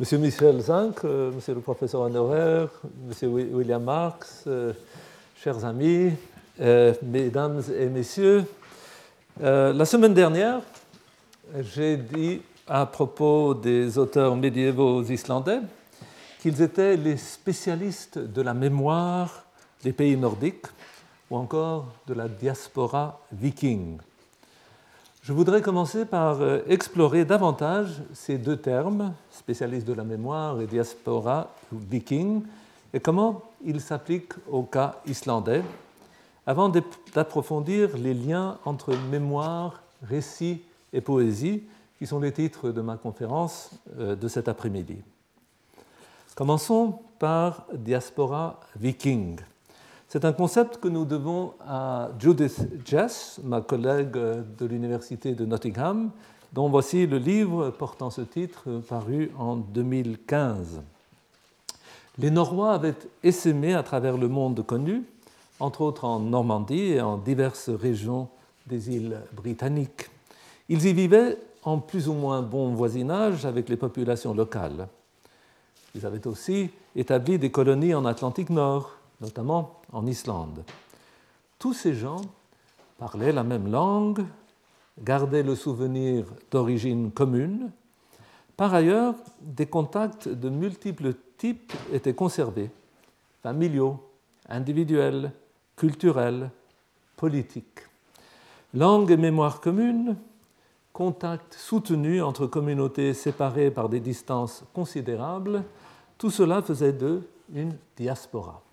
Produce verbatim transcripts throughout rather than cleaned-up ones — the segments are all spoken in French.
Monsieur Michel Zinc, euh, monsieur le professeur honoraire, monsieur William Marx, euh, chers amis, euh, mesdames et messieurs, euh, la semaine dernière, j'ai dit à propos des auteurs médiévaux islandais qu'ils étaient les spécialistes de la mémoire des pays nordiques ou encore de la diaspora viking. Je voudrais commencer par explorer davantage ces deux termes, spécialistes de la mémoire et diaspora viking, et comment ils s'appliquent au cas islandais, avant d'approfondir les liens entre mémoire, récit et poésie, qui sont les titres de ma conférence de cet après-midi. Commençons par diaspora viking. C'est un concept que nous devons à Judith Jess, ma collègue de l'Université de Nottingham, dont voici le livre portant ce titre paru en deux mille quinze. Les Norrois avaient essaimé à travers le monde connu, entre autres en Normandie et en diverses régions des îles britanniques. Ils y vivaient en plus ou moins bon voisinage avec les populations locales. Ils avaient aussi établi des colonies en Atlantique Nord, notamment en Islande. Tous ces gens parlaient la même langue, gardaient le souvenir d'origine commune. Par ailleurs, des contacts de multiples types étaient conservés, familiaux, individuels, culturels, politiques. Langue et mémoire commune, contacts soutenus entre communautés séparées par des distances considérables, tout cela faisait d'eux une diaspora.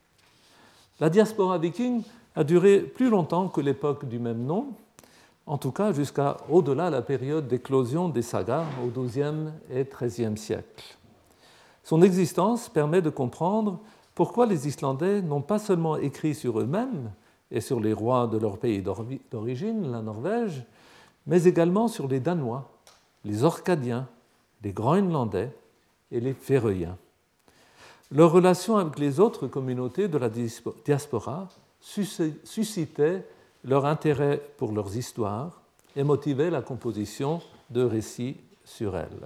La diaspora viking a duré plus longtemps que l'époque du même nom, en tout cas jusqu'à au-delà de la période d'éclosion des sagas au douzième et treizième siècle. Son existence permet de comprendre pourquoi les Islandais n'ont pas seulement écrit sur eux-mêmes et sur les rois de leur pays d'origine, la Norvège, mais également sur les Danois, les Orcadiens, les Groenlandais et les Féroïens. Leur relation avec les autres communautés de la diaspora suscitait leur intérêt pour leurs histoires et motivait la composition de récits sur elles.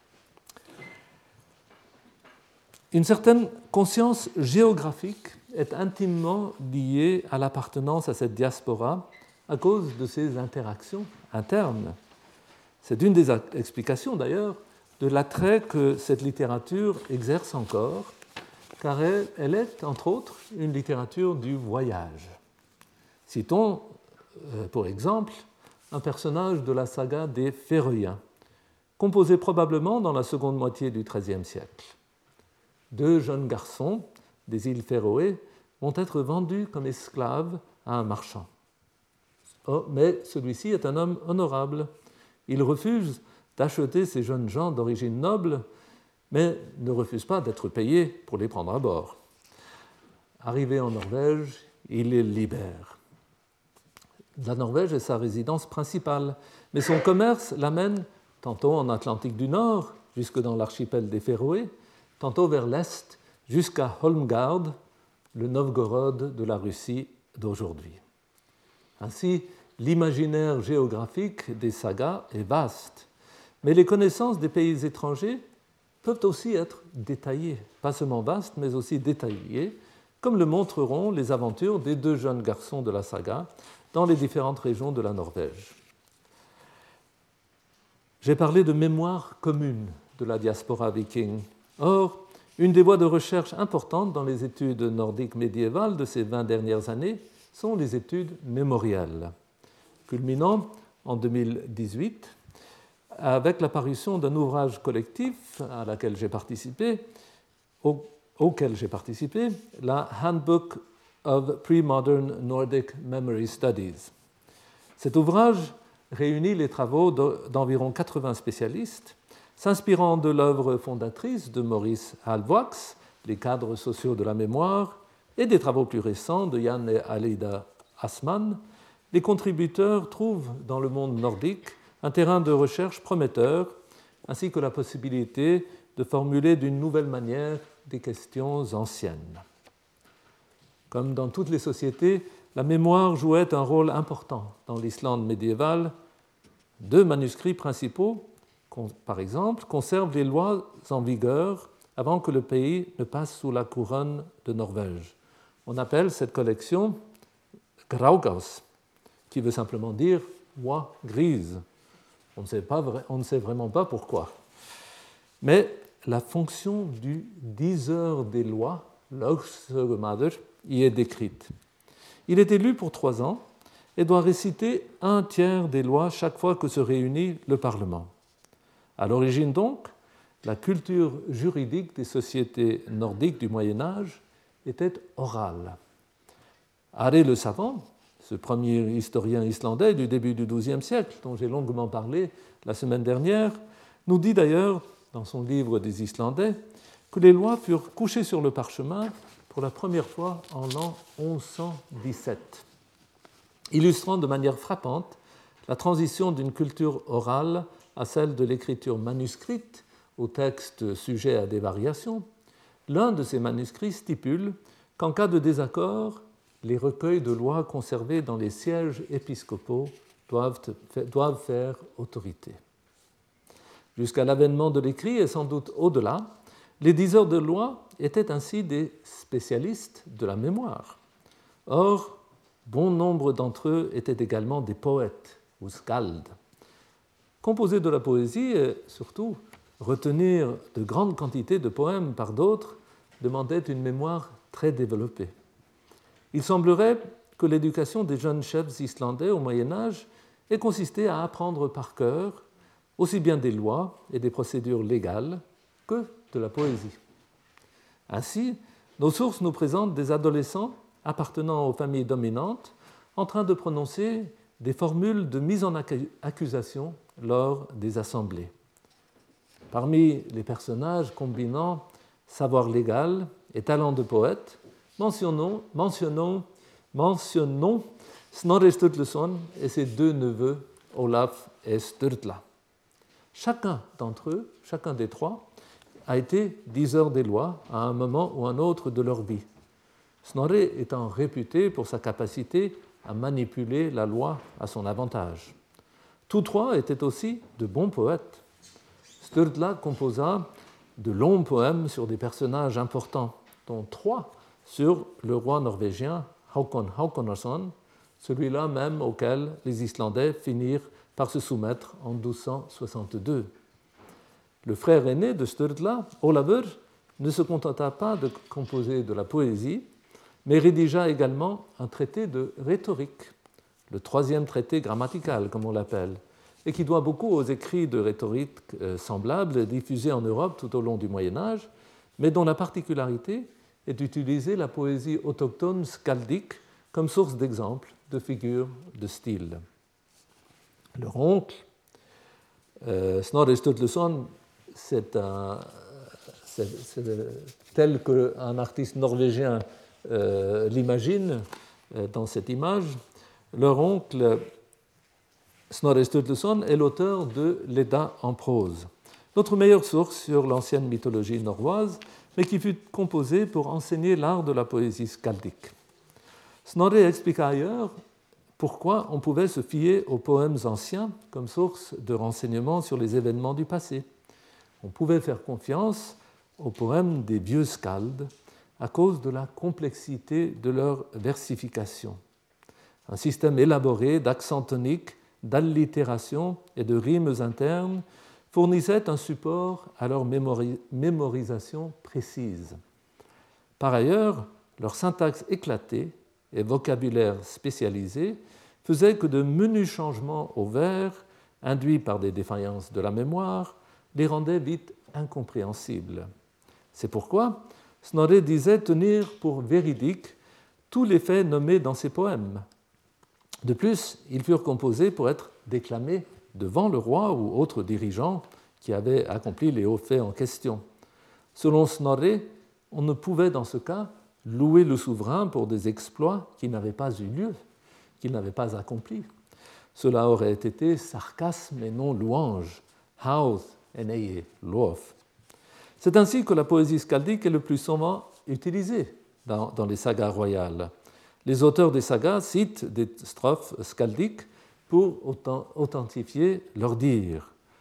Une certaine conscience géographique est intimement liée à l'appartenance à cette diaspora à cause de ses interactions internes. C'est une des explications d'ailleurs de l'attrait que cette littérature exerce encore, car elle, elle est, entre autres, une littérature du voyage. Citons, euh, pour exemple, un personnage de la saga des Féroïens, composé probablement dans la seconde moitié du treizième siècle. Deux jeunes garçons des îles Féroé vont être vendus comme esclaves à un marchand. Oh, mais celui-ci est un homme honorable. Il refuse d'acheter ces jeunes gens d'origine noble, mais ne refuse pas d'être payé pour les prendre à bord. Arrivé en Norvège, il les libère. La Norvège est sa résidence principale, mais son commerce l'amène tantôt en Atlantique du Nord, jusque dans l'archipel des Féroé, tantôt vers l'est, jusqu'à Holmgard, le Novgorod de la Russie d'aujourd'hui. Ainsi, l'imaginaire géographique des sagas est vaste, mais les connaissances des pays étrangers peuvent aussi être détaillées, pas seulement vastes, mais aussi détaillées, comme le montreront les aventures des deux jeunes garçons de la saga dans les différentes régions de la Norvège. J'ai parlé de mémoire commune de la diaspora viking. Or, une des voies de recherche importantes dans les études nordiques médiévales de ces vingt dernières années sont les études mémorielles, culminant en deux mille dix-huit avec la parution d'un ouvrage collectif à laquelle j'ai participé, au, auquel j'ai participé, la Handbook of Pre-Modern Nordic Memory Studies. Cet ouvrage réunit les travaux d'environ quatre-vingts spécialistes, s'inspirant de l'œuvre fondatrice de Maurice Halbwachs, Les cadres sociaux de la mémoire, et des travaux plus récents de Jan et Alida Assmann. Les contributeurs trouvent dans le monde nordique un terrain de recherche prometteur, ainsi que la possibilité de formuler d'une nouvelle manière des questions anciennes. Comme dans toutes les sociétés, la mémoire jouait un rôle important dans l'Islande médiévale. Deux manuscrits principaux par exemple, conserve les lois en vigueur avant que le pays ne passe sous la couronne de Norvège. On appelle cette collection Graugaus, qui veut simplement dire loi grise. On ne sait pas, on ne sait vraiment pas pourquoi. Mais la fonction du diseur des lois, Lögsögumaður, y est décrite. Il est élu pour trois ans et doit réciter un tiers des lois chaque fois que se réunit le Parlement. À l'origine donc, la culture juridique des sociétés nordiques du Moyen Âge était orale. Are le Savant, ce premier historien islandais du début du douzième siècle, dont j'ai longuement parlé la semaine dernière, nous dit d'ailleurs, dans son livre des Islandais, que les lois furent couchées sur le parchemin pour la première fois en l'an onze cent dix-sept, illustrant de manière frappante la transition d'une culture orale à celle de l'écriture manuscrite au texte sujet à des variations. L'un de ces manuscrits stipule qu'en cas de désaccord, les recueils de lois conservés dans les sièges épiscopaux doivent, doivent faire autorité. Jusqu'à l'avènement de l'écrit et sans doute au-delà, les diseurs de lois étaient ainsi des spécialistes de la mémoire. Or, bon nombre d'entre eux étaient également des poètes ou skald. Composer de la poésie et surtout retenir de grandes quantités de poèmes par d'autres demandait une mémoire très développée. Il semblerait que l'éducation des jeunes chefs islandais au Moyen Âge ait consisté à apprendre par cœur aussi bien des lois et des procédures légales que de la poésie. Ainsi, nos sources nous présentent des adolescents appartenant aux familles dominantes en train de prononcer des formules de mise en accusation lors des assemblées. Parmi les personnages combinant savoir légal et talent de poète, mentionnons, mentionnons, mentionnons Snorri Sturluson et ses deux neveux, Olaf et Sturla. Chacun d'entre eux, chacun des trois, a été diseur des lois à un moment ou un autre de leur vie. Snorri étant réputé pour sa capacité à manipuler la loi à son avantage. Tous trois étaient aussi de bons poètes. Sturla composa de longs poèmes sur des personnages importants, dont trois sur le roi norvégien Haakon Haakonarson, celui-là même auquel les Islandais finirent par se soumettre en douze cent soixante-deux. Le frère aîné de Sturla, Olavur, ne se contenta pas de composer de la poésie, mais rédigea également un traité de rhétorique, le troisième traité grammatical, comme on l'appelle, et qui doit beaucoup aux écrits de rhétorique semblables diffusés en Europe tout au long du Moyen Âge, mais dont la particularité est d'utiliser la poésie autochtone skaldique comme source d'exemple de figures de style. Leur oncle, euh, Snorri Sturluson, c'est, un, c'est, c'est tel qu'un artiste norvégien euh, l'imagine euh, dans cette image. Leur oncle, Snorri Sturluson, est l'auteur de l'Edda en prose, notre meilleure source sur l'ancienne mythologie norroise, mais qui fut composée pour enseigner l'art de la poésie skaldique. Snorri expliqua ailleurs pourquoi on pouvait se fier aux poèmes anciens comme source de renseignements sur les événements du passé. On pouvait faire confiance aux poèmes des vieux skalds à cause de la complexité de leur versification. Un système élaboré d'accents toniques, d'allitération et de rimes internes fournissait un support à leur mémori- mémorisation précise. Par ailleurs, leur syntaxe éclatée et vocabulaire spécialisé faisaient que de menus changements au vers, induits par des défaillances de la mémoire, les rendaient vite incompréhensibles. C'est pourquoi Snorri disait tenir pour véridiques tous les faits nommés dans ses poèmes. De plus, ils furent composés pour être déclamés devant le roi ou autres dirigeants qui avaient accompli les hauts faits en question. Selon Snorri, on ne pouvait dans ce cas louer le souverain pour des exploits qui n'avaient pas eu lieu, qu'il n'avait pas accomplis. Cela aurait été sarcasme et non louange. Hauth en eye lof. C'est ainsi que la poésie skaldique est le plus souvent utilisée dans, dans les sagas royales. Les auteurs des sagas citent des strophes skaldiques pour authentifier leur dire.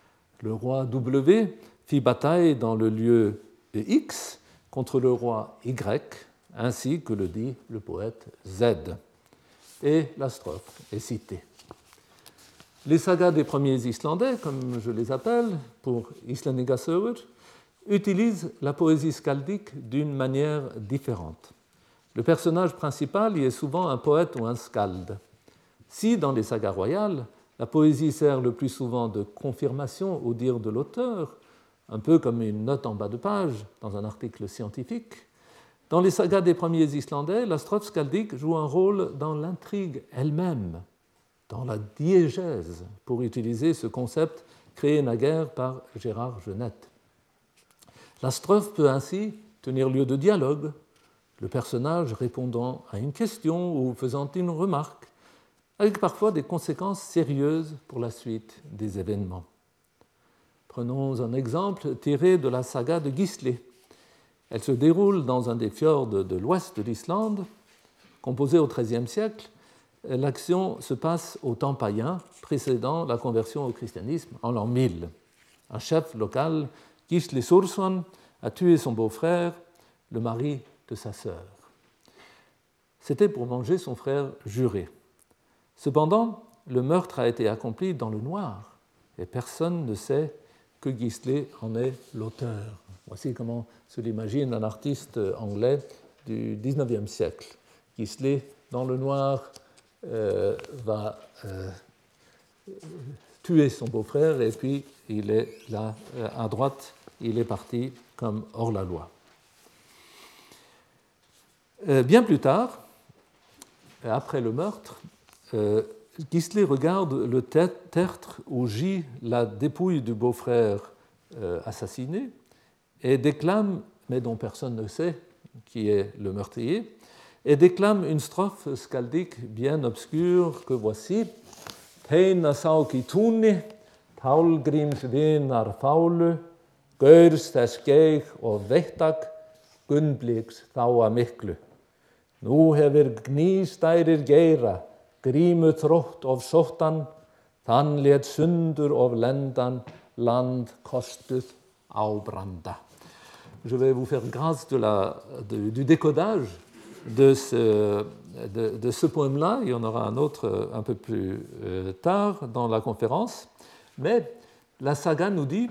Le roi W fit bataille dans le lieu X contre le roi Y, ainsi que le dit le poète Z. Et la strophe est citée. Les sagas des premiers Islandais, comme je les appelle, pour Íslendingasögur, utilisent la poésie skaldique d'une manière différente. Le personnage principal y est souvent un poète ou un skald. Si, dans les sagas royales, la poésie sert le plus souvent de confirmation au dire de l'auteur, un peu comme une note en bas de page dans un article scientifique, dans les sagas des premiers Islandais, la strophe skaldique joue un rôle dans l'intrigue elle-même, dans la diégèse, pour utiliser ce concept créé naguère par Gérard Genette. La strophe peut ainsi tenir lieu de dialogue, le personnage répondant à une question ou faisant une remarque, avec parfois des conséquences sérieuses pour la suite des événements. Prenons un exemple tiré de la saga de Gisli. Elle se déroule dans un des fjords de l'ouest de l'Islande. Composée au treizième siècle, l'action se passe au temps païen, précédant la conversion au christianisme en l'an mille. Un chef local, Gisli Súrsson, a tué son beau-frère, le mari de sa sœur. C'était pour venger son frère juré. Cependant, le meurtre a été accompli dans le noir et personne ne sait que Gisli en est l'auteur. Voici comment se l'imagine un artiste anglais du dix-neuvième siècle. Gisli, dans le noir, euh, va euh, tuer son beau-frère et puis il est là, à droite, il est parti comme hors-la-loi. Euh, bien plus tard, après le meurtre, euh, Gisli regarde le tertre où gît la dépouille du beau-frère euh, assassiné et déclame, mais dont personne ne sait qui est le meurtrier, et déclame une strophe skaldique bien obscure que voici. Teina sáki túni, Tálgríms vinar fálu, Gaurs þess geig og veittak, Gunnbliks þáa miklu. Nú hefur gnýstærir geira, Grímu þrótt of sóttan, Þann lét sundur of lendan, Land kostuð ábranda. Je vais vous faire grâce de la, de, du décodage de ce, de, de ce poème-là. Il y en aura un autre un peu plus tard dans la conférence. Mais la saga nous dit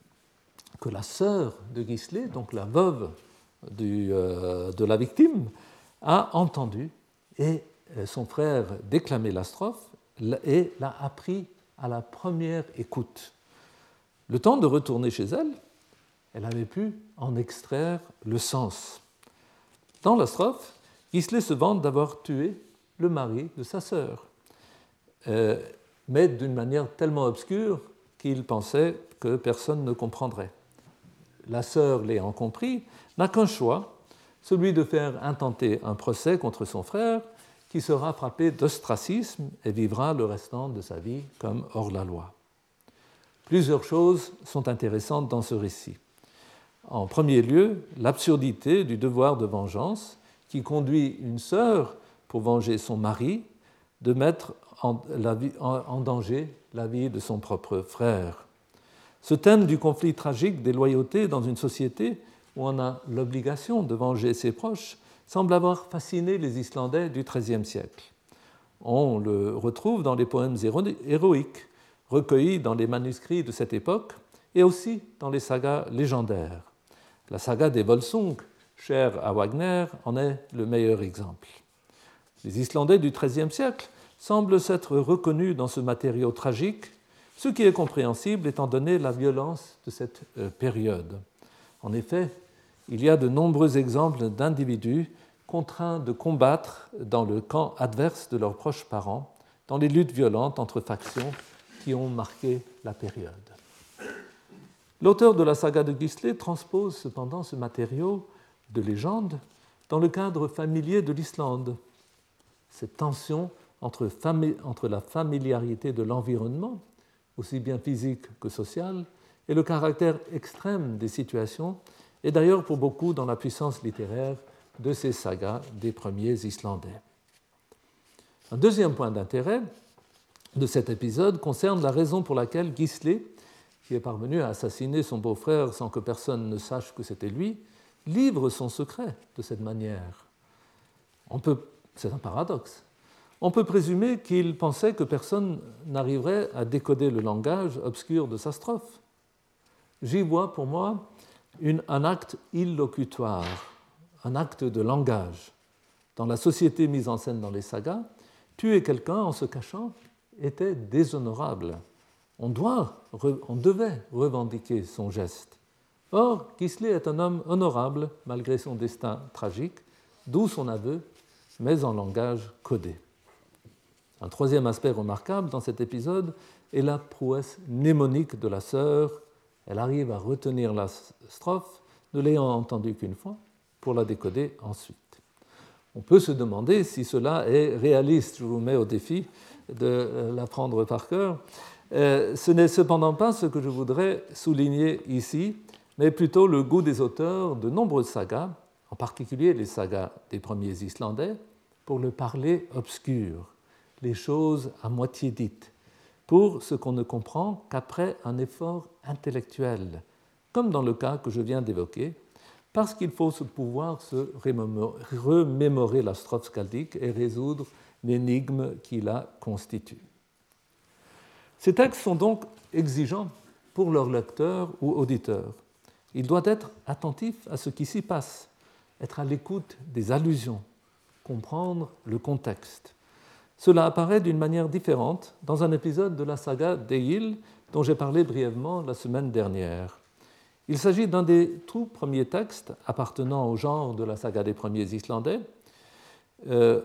que la sœur de Gisli, donc la veuve du, euh, de la victime, a entendu et son frère déclamer la strophe et l'a appris à la première écoute. Le temps de retourner chez elle, elle avait pu en extraire le sens. Dans la strophe, Gisli se vante d'avoir tué le mari de sa sœur, euh, mais d'une manière tellement obscure qu'il pensait que personne ne comprendrait. La sœur, l'ayant compris, n'a qu'un choix, celui de faire intenter un procès contre son frère, qui sera frappé d'ostracisme et vivra le restant de sa vie comme hors-la-loi. Plusieurs choses sont intéressantes dans ce récit. En premier lieu, l'absurdité du devoir de vengeance qui conduit une sœur, pour venger son mari, de mettre en, la vie, en, en danger la vie de son propre frère. Ce thème du conflit tragique des loyautés dans une société où on a l'obligation de venger ses proches semble avoir fasciné les Islandais du treizième siècle. On le retrouve dans les poèmes héroïques recueillis dans les manuscrits de cette époque et aussi dans les sagas légendaires. La saga des Volsung, chère à Wagner, en est le meilleur exemple. Les Islandais du treizième siècle semblent s'être reconnus dans ce matériau tragique, ce qui est compréhensible étant donné la violence de cette période. En effet, il y a de nombreux exemples d'individus contraints de combattre dans le camp adverse de leurs proches parents, dans les luttes violentes entre factions qui ont marqué la période. L'auteur de la saga de Gisli transpose cependant ce matériau de légende dans le cadre familier de l'Islande. Cette tension entre, fami- entre la familiarité de l'environnement, aussi bien physique que social, et le caractère extrême des situations est d'ailleurs pour beaucoup dans la puissance littéraire de ces sagas des premiers Islandais. Un deuxième point d'intérêt de cet épisode concerne la raison pour laquelle Gisli, qui est parvenu à assassiner son beau-frère sans que personne ne sache que c'était lui, livre son secret de cette manière. On peut, c'est un paradoxe. On peut présumer qu'il pensait que personne n'arriverait à décoder le langage obscur de sa strophe. J'y vois pour moi une, un acte illocutoire, un acte de langage. Dans la société mise en scène dans les sagas, tuer quelqu'un en se cachant était déshonorable. On, doit, on devait revendiquer son geste. Or, Gisli est un homme honorable malgré son destin tragique, d'où son aveu, mais en langage codé. Un troisième aspect remarquable dans cet épisode est la prouesse mnémonique de la sœur. Elle arrive à retenir la strophe, ne l'ayant entendue qu'une fois, pour la décoder ensuite. On peut se demander si cela est réaliste. Je vous mets au défi de l'apprendre par cœur. Euh, ce n'est cependant pas ce que je voudrais souligner ici, mais plutôt le goût des auteurs de nombreuses sagas, en particulier les sagas des premiers Islandais, pour le parler obscur, les choses à moitié dites, pour ce qu'on ne comprend qu'après un effort intellectuel, comme dans le cas que je viens d'évoquer, parce qu'il faut pouvoir se remémorer la strophe skaldique et résoudre l'énigme qui la constitue. Ces textes sont donc exigeants pour leur lecteur ou auditeur. Il doit être attentif à ce qui s'y passe, être à l'écoute des allusions, comprendre le contexte. Cela apparaît d'une manière différente dans un épisode de la saga d'Egil dont j'ai parlé brièvement la semaine dernière. Il s'agit d'un des tout premiers textes appartenant au genre de la saga des premiers Islandais, euh,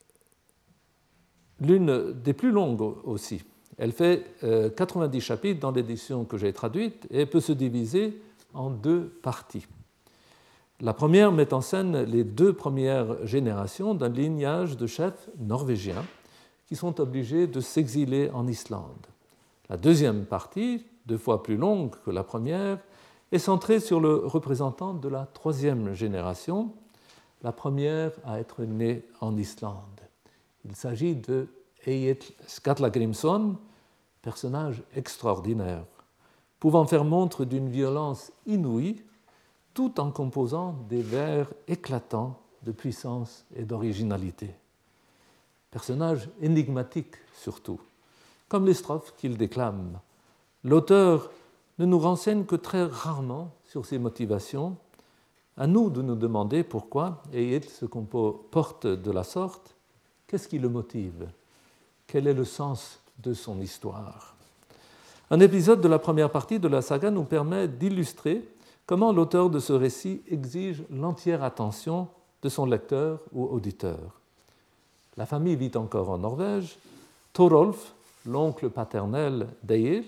l'une des plus longues aussi. Elle fait euh, quatre-vingt-dix chapitres dans l'édition que j'ai traduite et peut se diviser en deux parties. La première met en scène les deux premières générations d'un lignage de chefs norvégiens qui sont obligés de s'exiler en Islande. La deuxième partie, deux fois plus longue que la première, est centrée sur le représentant de la troisième génération, la première à être née en Islande. Il s'agit de Egill Skallagrimsson, personnage extraordinaire, pouvant faire montre d'une violence inouïe tout en composant des vers éclatants de puissance et d'originalité. Personnage énigmatique surtout, comme les strophes qu'il déclame. L'auteur ne nous renseigne que très rarement sur ses motivations. À nous de nous demander pourquoi Egill se comporte de la sorte. Qu'est-ce qui le motive? Quel est le sens de son histoire? Un épisode de la première partie de la saga nous permet d'illustrer comment l'auteur de ce récit exige l'entière attention de son lecteur ou auditeur. La famille vit encore en Norvège. Thorolf, l'oncle paternel d'Egill,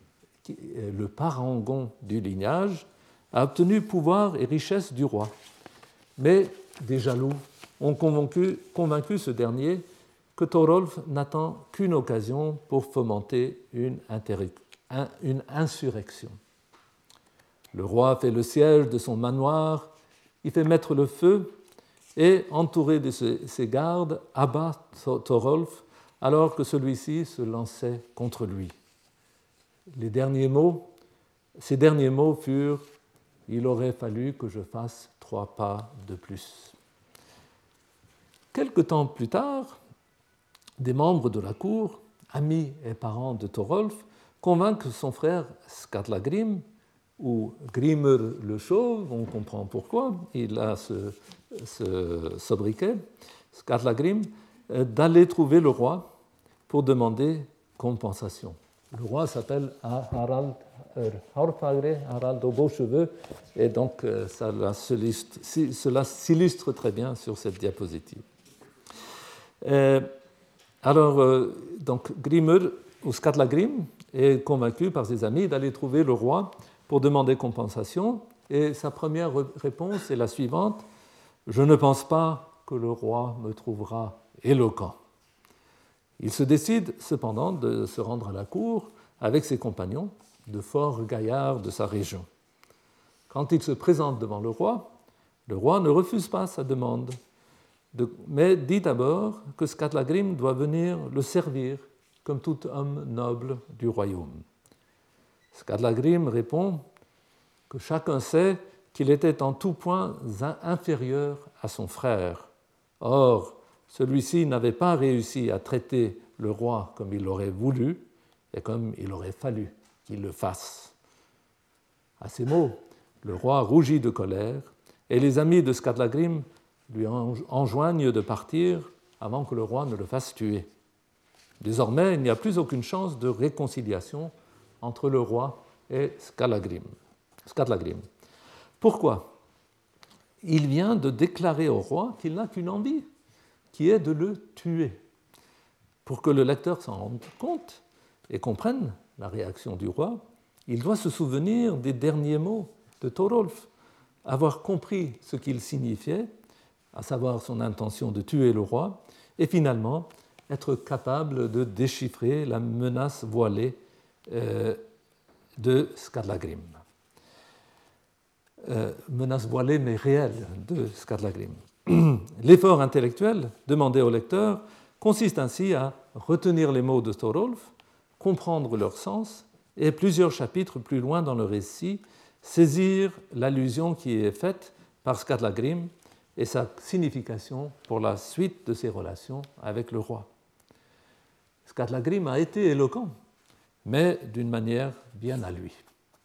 le parangon du lignage, a obtenu pouvoir et richesse du roi. Mais des jaloux ont convaincu, convaincu ce dernier que Thorolf n'attend qu'une occasion pour fomenter une, une insurrection. Le roi fait le siège de son manoir, il fait mettre le feu et, entouré de ses gardes, abat Thorolf alors que celui-ci se lançait contre lui. Les derniers mots, ces derniers mots furent « Il aurait fallu que je fasse trois pas de plus ». Quelque temps plus tard, des membres de la cour, amis et parents de Thorolf, convainquent son frère Skallagrim, ou Grimur le Chauve, on comprend pourquoi, il a ce, ce sobriquet, Skallagrim, d'aller trouver le roi pour demander compensation. Le roi s'appelle Harald Hárfagri, Harald aux beaux cheveux, et donc ça, cela s'illustre très bien sur cette diapositive. Euh, alors, euh, donc, Grimur, ou Skallagrim, est convaincu par ses amis d'aller trouver le roi pour demander compensation, et sa première réponse est la suivante: « Je ne pense pas que le roi me trouvera éloquent. » Il se décide cependant de se rendre à la cour avec ses compagnons, de forts gaillards de sa région. Quand il se présente devant le roi, le roi ne refuse pas sa demande, de, mais dit d'abord que Skallagrim doit venir le servir comme tout homme noble du royaume. Skallagrim répond que chacun sait qu'il était en tout point inférieur à son frère. Or, celui-ci n'avait pas réussi à traiter le roi comme il l'aurait voulu et comme il aurait fallu qu'il le fasse. À ces mots, le roi rougit de colère et les amis de Skallagrim lui enjoignent de partir avant que le roi ne le fasse tuer. Désormais, il n'y a plus aucune chance de réconciliation entre le roi et Skallagrim. Skallagrim. Pourquoi ? Il vient de déclarer au roi qu'il n'a qu'une envie, qui est de le tuer. Pour que le lecteur s'en rende compte et comprenne la réaction du roi, il doit se souvenir des derniers mots de Thorolf, avoir compris ce qu'il signifiait, à savoir son intention de tuer le roi, et finalement être capable de déchiffrer la menace voilée euh, de Skallagrim. Euh, menace voilée mais réelle de Skallagrim. L'effort intellectuel demandé au lecteur consiste ainsi à retenir les mots de Thorolf, comprendre leur sens et plusieurs chapitres plus loin dans le récit, saisir l'allusion qui est faite par Skallagrim et sa signification pour la suite de ses relations avec le roi. Skallagrim a été éloquent, mais d'une manière bien à lui.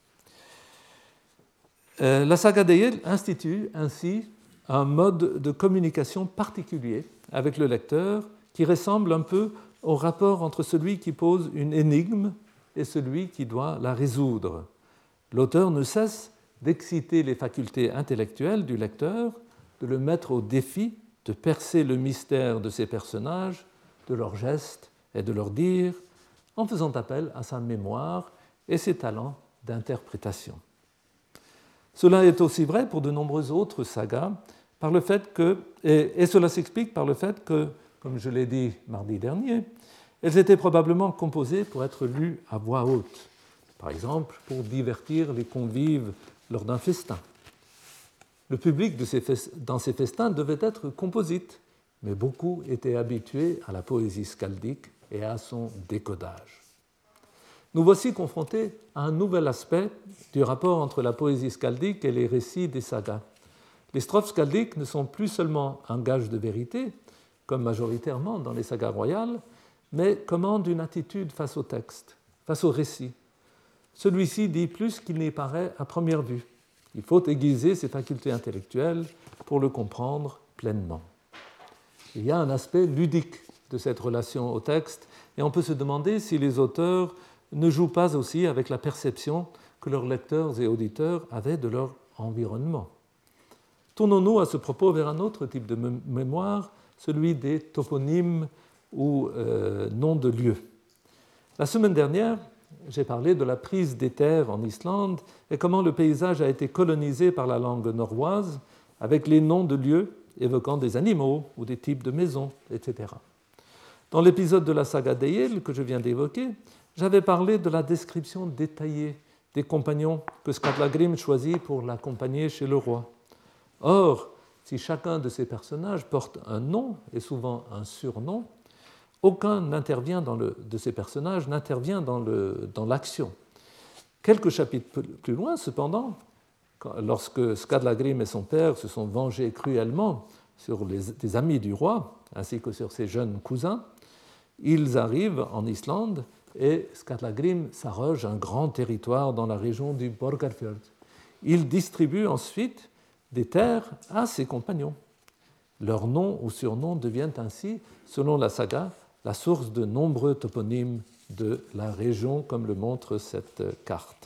Euh, la saga d'Eyjol institue ainsi un mode de communication particulier avec le lecteur qui ressemble un peu au rapport entre celui qui pose une énigme et celui qui doit la résoudre. L'auteur ne cesse d'exciter les facultés intellectuelles du lecteur, de le mettre au défi de percer le mystère de ses personnages, de leurs gestes et de leurs dires, en faisant appel à sa mémoire et ses talents d'interprétation. Cela est aussi vrai pour de nombreuses autres sagas, par le fait que, et, et cela s'explique par le fait que, comme je l'ai dit mardi dernier, elles étaient probablement composées pour être lues à voix haute, par exemple pour divertir les convives lors d'un festin. Le public de ces fest- dans ces festins devait être composite, mais beaucoup étaient habitués à la poésie skaldique et à son décodage. Nous voici confrontés à un nouvel aspect du rapport entre la poésie skaldique et les récits des sagas. Les strophes skaldiques ne sont plus seulement un gage de vérité, comme majoritairement dans les sagas royales, mais commandent une attitude face au texte, face au récit. Celui-ci dit plus qu'il n'y paraît à première vue. Il faut aiguiser ses facultés intellectuelles pour le comprendre pleinement. Il y a un aspect ludique de cette relation au texte, et on peut se demander si les auteurs ne jouent pas aussi avec la perception que leurs lecteurs et auditeurs avaient de leur environnement. Tournons-nous à ce propos vers un autre type de mémoire, celui des toponymes ou euh, noms de lieux. La semaine dernière, j'ai parlé de la prise des terres en Islande et comment le paysage a été colonisé par la langue norroise avec les noms de lieux évoquant des animaux ou des types de maisons, et cetera. Dans l'épisode de la saga d'Eyjol que je viens d'évoquer, j'avais parlé de la description détaillée des compagnons que Skallagrim choisit pour l'accompagner chez le roi. Or, si chacun de ces personnages porte un nom et souvent un surnom, aucun n'intervient dans le, de ces personnages n'intervient dans, le, dans l'action. Quelques chapitres plus loin, cependant, quand, lorsque Skallagrim et son père se sont vengés cruellement sur les, les amis du roi, ainsi que sur ses jeunes cousins, ils arrivent en Islande et Skallagrim s'arroge un grand territoire dans la région du Borgarfjörð. Il distribue ensuite des terres à ses compagnons. Leurs noms ou surnoms deviennent ainsi, selon la saga, la source de nombreux toponymes de la région, comme le montre cette carte.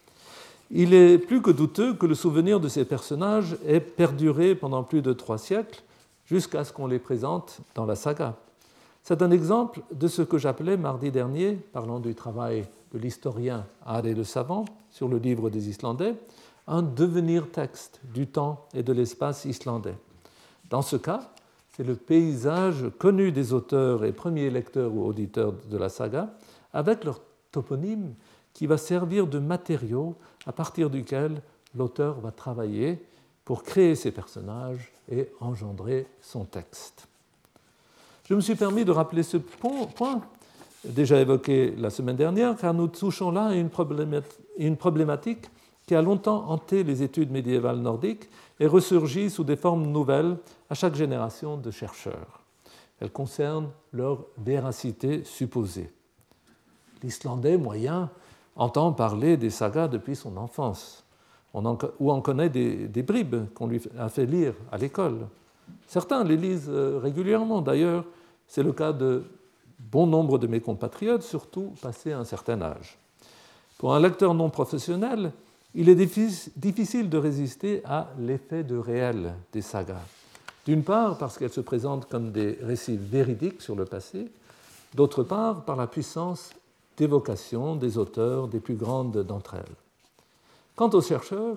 Il est plus que douteux que le souvenir de ces personnages ait perduré pendant plus de trois siècles, jusqu'à ce qu'on les présente dans la saga. C'est un exemple de ce que j'appelais mardi dernier, parlant du travail de l'historien Are le Savant sur le livre des Islandais, un devenir texte du temps et de l'espace islandais. Dans ce cas, c'est le paysage connu des auteurs et premiers lecteurs ou auditeurs de la saga, avec leur toponyme, qui va servir de matériau à partir duquel l'auteur va travailler pour créer ses personnages et engendrer son texte. Je me suis permis de rappeler ce point déjà évoqué la semaine dernière, car nous touchons là à une problématique qui a longtemps hanté les études médiévales nordiques et ressurgit sous des formes nouvelles à chaque génération de chercheurs. Elle concerne leur véracité supposée. L'Islandais moyen entend parler des sagas depuis son enfance, on en, ou en connaît des, des bribes qu'on lui a fait lire à l'école. Certains les lisent régulièrement, d'ailleurs, c'est le cas de bon nombre de mes compatriotes, surtout passé un certain âge. Pour un lecteur non professionnel, il est difficile de résister à l'effet de réel des sagas. D'une part, parce qu'elles se présentent comme des récits véridiques sur le passé, d'autre part, par la puissance d'évocation des auteurs des plus grandes d'entre elles. Quant aux chercheurs,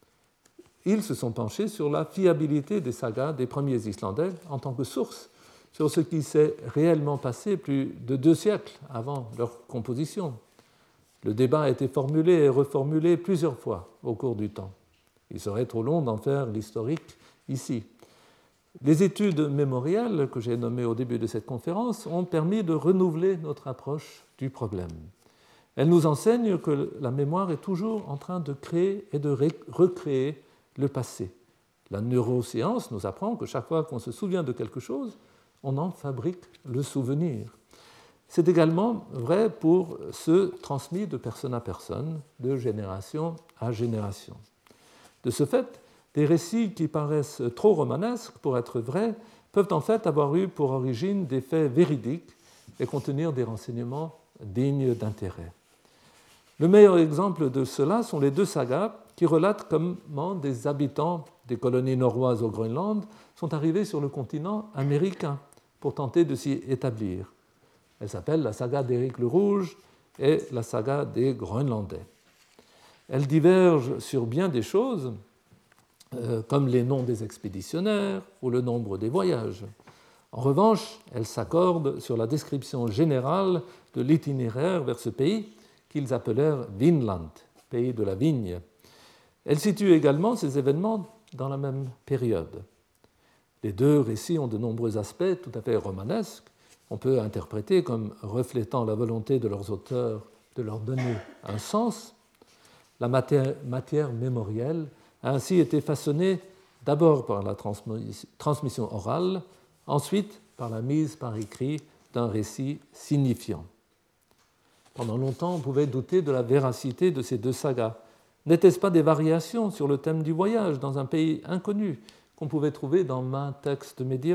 ils se sont penchés sur la fiabilité des sagas des premiers Islandais en tant que source sur ce qui s'est réellement passé plus de deux siècles avant leur composition. Le débat a été formulé et reformulé plusieurs fois au cours du temps. Il serait trop long d'en faire l'historique ici. Les études mémorielles que j'ai nommées au début de cette conférence ont permis de renouveler notre approche du problème. Elles nous enseignent que la mémoire est toujours en train de créer et de recréer le passé. La neuroscience nous apprend que chaque fois qu'on se souvient de quelque chose, on en fabrique le souvenir. C'est également vrai pour ceux transmis de personne à personne, de génération à génération. De ce fait, des récits qui paraissent trop romanesques pour être vrais peuvent en fait avoir eu pour origine des faits véridiques et contenir des renseignements dignes d'intérêt. Le meilleur exemple de cela sont les deux sagas qui relatent comment des habitants des colonies norroises au Groenland sont arrivés sur le continent américain pour tenter de s'y établir. Elle s'appelle la saga d'Éric le Rouge et la saga des Groenlandais. Elles divergent sur bien des choses, euh, comme les noms des expéditionnaires ou le nombre des voyages. En revanche, elles s'accordent sur la description générale de l'itinéraire vers ce pays qu'ils appelèrent Vinland, pays de la vigne. Elles situent également ces événements dans la même période. Les deux récits ont de nombreux aspects tout à fait romanesques. On peut interpréter comme reflétant la volonté de leurs auteurs de leur donner un sens. La matière, matière mémorielle a ainsi été façonnée d'abord par la transmission orale, ensuite par la mise par écrit d'un récit signifiant. Pendant longtemps, on pouvait douter de la véracité de ces deux sagas. N'étaient-ce pas des variations sur le thème du voyage dans un pays inconnu qu'on pouvait trouver dans maints textes médiévals ?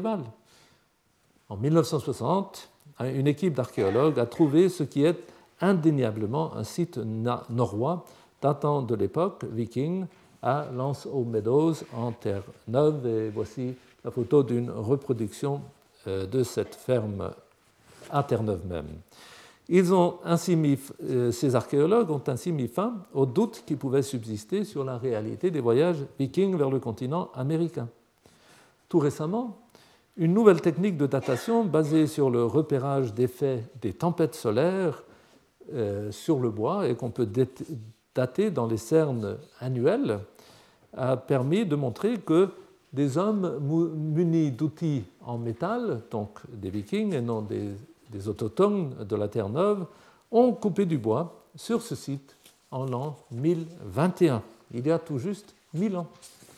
En mille neuf cent soixante, une équipe d'archéologues a trouvé ce qui est indéniablement un site norrois datant de l'époque viking à Lance aux Meadows en Terre-Neuve. Et voici la photo d'une reproduction de cette ferme à Terre-Neuve même. Ils ont ainsi mis, ces archéologues ont ainsi mis fin aux doutes qui pouvaient subsister sur la réalité des voyages vikings vers le continent américain. Tout récemment, une nouvelle technique de datation basée sur le repérage d'effets des tempêtes solaires euh, sur le bois et qu'on peut dater dans les cernes annuelles a permis de montrer que des hommes munis d'outils en métal, donc des vikings et non des des autochtones de la Terre-Neuve, ont coupé du bois sur ce site en l'an mille vingt et un, il y a tout juste mille ans.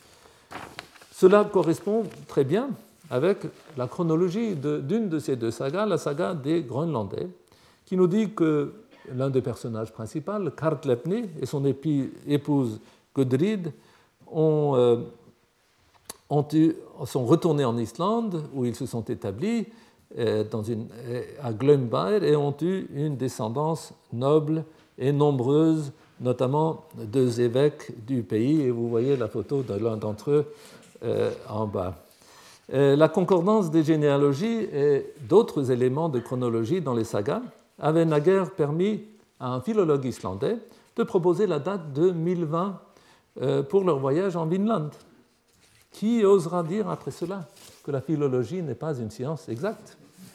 Cela correspond très bien avec la chronologie de, d'une de ces deux sagas, la saga des Groenlandais, qui nous dit que l'un des personnages principaux, Karlsefni, et son épi, épouse Gudrid ont, euh, ont eu, sont retournés en Islande, où ils se sont établis, Dans une, à Glömberg et ont eu une descendance noble et nombreuse, notamment deux évêques du pays, et vous voyez la photo de l'un d'entre eux euh, en bas. Euh, la concordance des généalogies et d'autres éléments de chronologie dans les sagas avait naguère permis à un philologue islandais de proposer la date de mille vingt euh, pour leur voyage en Vinland. Qui osera dire après cela que la philologie n'est pas une science exacte ?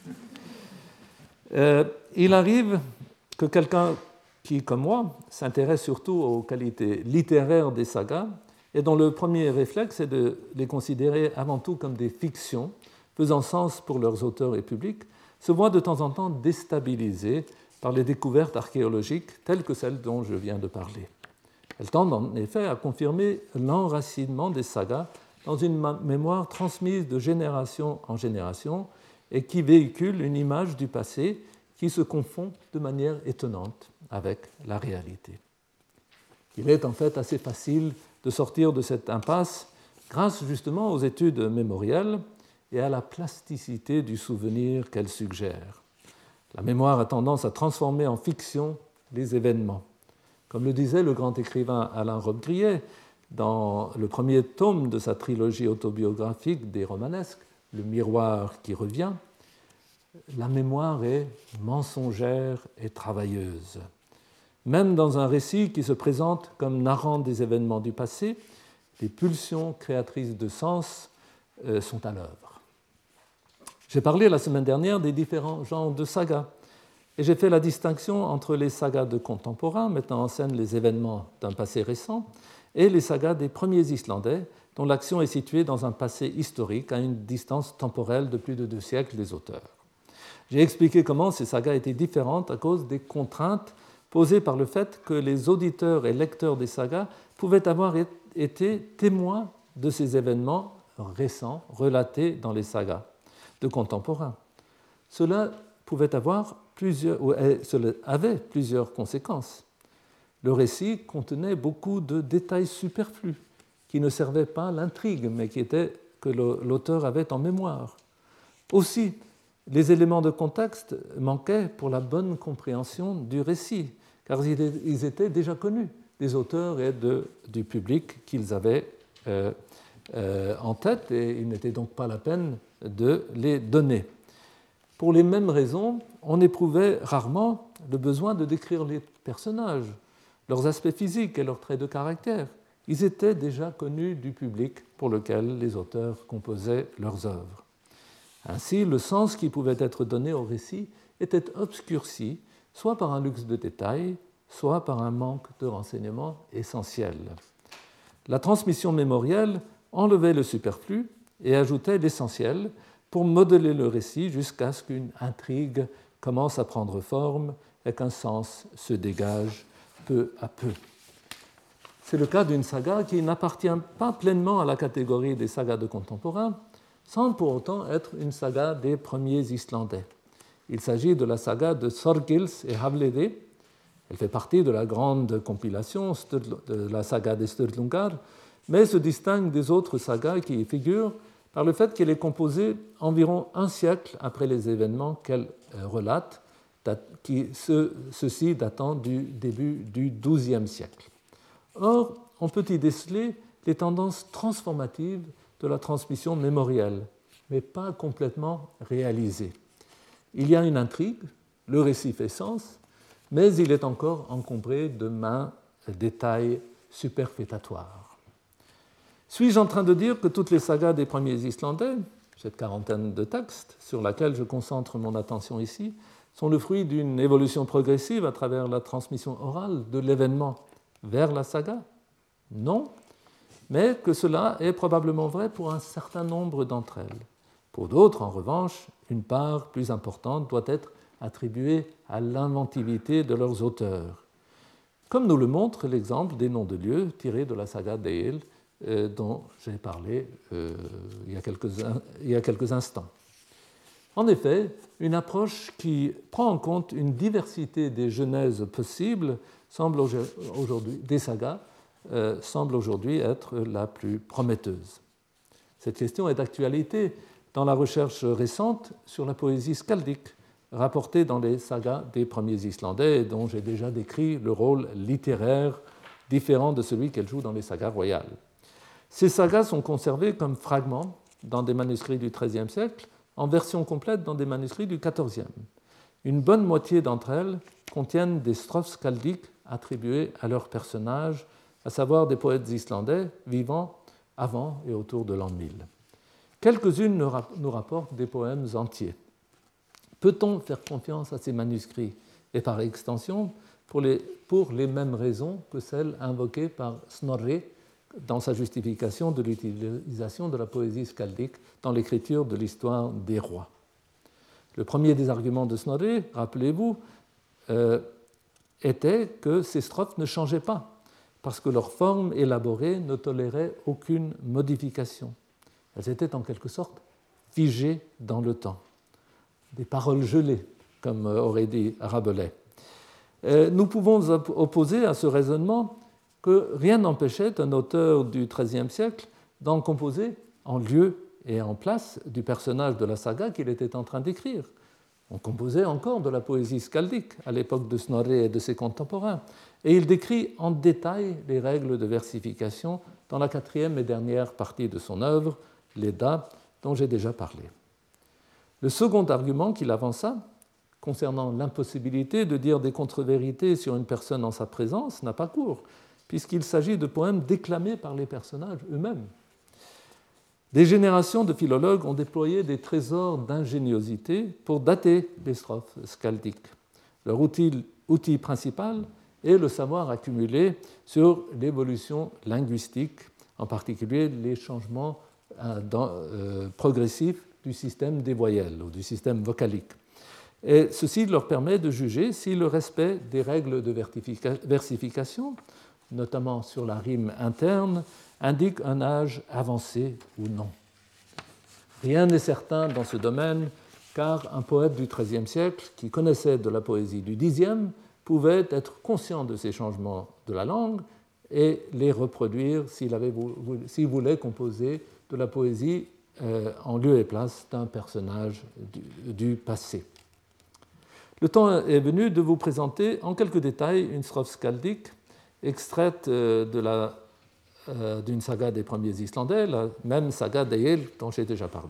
Euh, il arrive que quelqu'un qui, comme moi, s'intéresse surtout aux qualités littéraires des sagas et dont le premier réflexe est de les considérer avant tout comme des fictions faisant sens pour leurs auteurs et publics, se voit de temps en temps déstabilisée par les découvertes archéologiques telles que celles dont je viens de parler. Elle tend en effet à confirmer l'enracinement des sagas dans une mémoire transmise de génération en génération et qui véhicule une image du passé qui se confond de manière étonnante avec la réalité. Il est en fait assez facile de sortir de cette impasse grâce justement aux études mémorielles et à la plasticité du souvenir qu'elles suggèrent. La mémoire a tendance à transformer en fiction les événements. Comme le disait le grand écrivain Alain Robbe-Grillet dans le premier tome de sa trilogie autobiographique des romanesques, Le miroir qui revient, la mémoire est mensongère et travailleuse. Même dans un récit qui se présente comme narrant des événements du passé, les pulsions créatrices de sens euh, sont à l'œuvre. J'ai parlé la semaine dernière des différents genres de sagas, et j'ai fait la distinction entre les sagas de contemporains, mettant en scène les événements d'un passé récent, et les sagas des premiers Islandais, dont l'action est située dans un passé historique à une distance temporelle de plus de deux siècles des auteurs. J'ai expliqué comment ces sagas étaient différentes à cause des contraintes posées par le fait que les auditeurs et lecteurs des sagas pouvaient avoir été témoins de ces événements récents relatés dans les sagas de contemporains. Cela pouvait avoir plusieurs, ou cela avait plusieurs conséquences. Le récit contenait beaucoup de détails superflus qui ne servaient pas à l'intrigue, mais qui étaient, que l'auteur avait en mémoire. Aussi, les éléments de contexte manquaient pour la bonne compréhension du récit, car ils étaient déjà connus des auteurs et de, du public qu'ils avaient euh, euh, en tête, et il n'était donc pas la peine de les donner. Pour les mêmes raisons, on éprouvait rarement le besoin de décrire les personnages, leurs aspects physiques et leurs traits de caractère. Ils étaient déjà connus du public pour lequel les auteurs composaient leurs œuvres. Ainsi, le sens qui pouvait être donné au récit était obscurci, soit par un luxe de détails, soit par un manque de renseignements essentiels. La transmission mémorielle enlevait le superflu et ajoutait l'essentiel pour modeler le récit jusqu'à ce qu'une intrigue commence à prendre forme et qu'un sens se dégage peu à peu. C'est le cas d'une saga qui n'appartient pas pleinement à la catégorie des sagas de contemporains, sans pour autant être une saga des premiers Islandais. Il s'agit de la saga de Thorgils et Hafliði. Elle fait partie de la grande compilation de la saga des Sturlungar, mais se distingue des autres sagas qui y figurent par le fait qu'elle est composée environ un siècle après les événements qu'elle relate, qui, ceux-ci datant du début du douzième siècle. Or, on peut y déceler les tendances transformatives de la transmission mémorielle, mais pas complètement réalisées. Il y a une intrigue, le récit fait sens, mais il est encore encombré de maints détails superfétatoires. Suis-je en train de dire que toutes les sagas des premiers Islandais, cette quarantaine de textes sur laquelle je concentre mon attention ici, sont le fruit d'une évolution progressive à travers la transmission orale de l'événement vers la saga? Non, mais que cela est probablement vrai pour un certain nombre d'entre elles. Pour d'autres, en revanche, une part plus importante doit être attribuée à l'inventivité de leurs auteurs, comme nous le montre l'exemple des noms de lieux tirés de la saga d'Egil, euh, dont j'ai parlé euh, il y a quelques, il y a quelques instants. En effet, une approche qui prend en compte une diversité des genèses possibles semble aujourd'hui, des sagas euh, semble aujourd'hui être la plus prometteuse. Cette question est d'actualité dans la recherche récente sur la poésie skaldique, rapportée dans les sagas des premiers Islandais, et dont j'ai déjà décrit le rôle littéraire différent de celui qu'elle joue dans les sagas royales. Ces sagas sont conservées comme fragments dans des manuscrits du treizième siècle, en version complète dans des manuscrits du quatorzième. Une bonne moitié d'entre elles contiennent des strophes skaldiques attribuées à leurs personnages, à savoir des poètes islandais vivant avant et autour de l'an mille. Quelques-unes nous rapportent des poèmes entiers. Peut-on faire confiance à ces manuscrits et par extension pour les, pour les mêmes raisons que celles invoquées par Snorri dans sa justification de l'utilisation de la poésie skaldique dans l'écriture de l'histoire des rois? Le premier des arguments de Snorri, rappelez-vous, euh, était que ces strophes ne changeaient pas, parce que leur forme élaborée ne tolérait aucune modification. Elles étaient en quelque sorte figées dans le temps. Des paroles gelées, comme aurait dit Rabelais. Nous pouvons opposer à ce raisonnement que rien n'empêchait un auteur du XIIIe siècle d'en composer en lieu et en place du personnage de la saga qu'il était en train d'écrire. On composait encore de la poésie skaldique à l'époque de Snorri et de ses contemporains, et il décrit en détail les règles de versification dans la quatrième et dernière partie de son œuvre, l'Edda, dont j'ai déjà parlé. Le second argument qu'il avança, concernant l'impossibilité de dire des contre-vérités sur une personne en sa présence, n'a pas cours, puisqu'il s'agit de poèmes déclamés par les personnages eux-mêmes. Des générations de philologues ont déployé des trésors d'ingéniosité pour dater les strophes skaldiques. Leur outil, outil principal est le savoir accumulé sur l'évolution linguistique, en particulier les changements euh, dans, euh, progressifs du système des voyelles ou du système vocalique. Et ceci leur permet de juger si le respect des règles de versification, notamment sur la rime interne, indique un âge avancé ou non. Rien n'est certain dans ce domaine, car un poète du XIIIe siècle, qui connaissait de la poésie du dixième, pouvait être conscient de ces changements de la langue et les reproduire s'il, avait, s'il voulait composer de la poésie euh, en lieu et place d'un personnage du, du passé. Le temps est venu de vous présenter en quelques détails une strophe skaldique extraite de la, euh, d'une saga des premiers Islandais, la même saga d'Eyjol dont j'ai déjà parlé.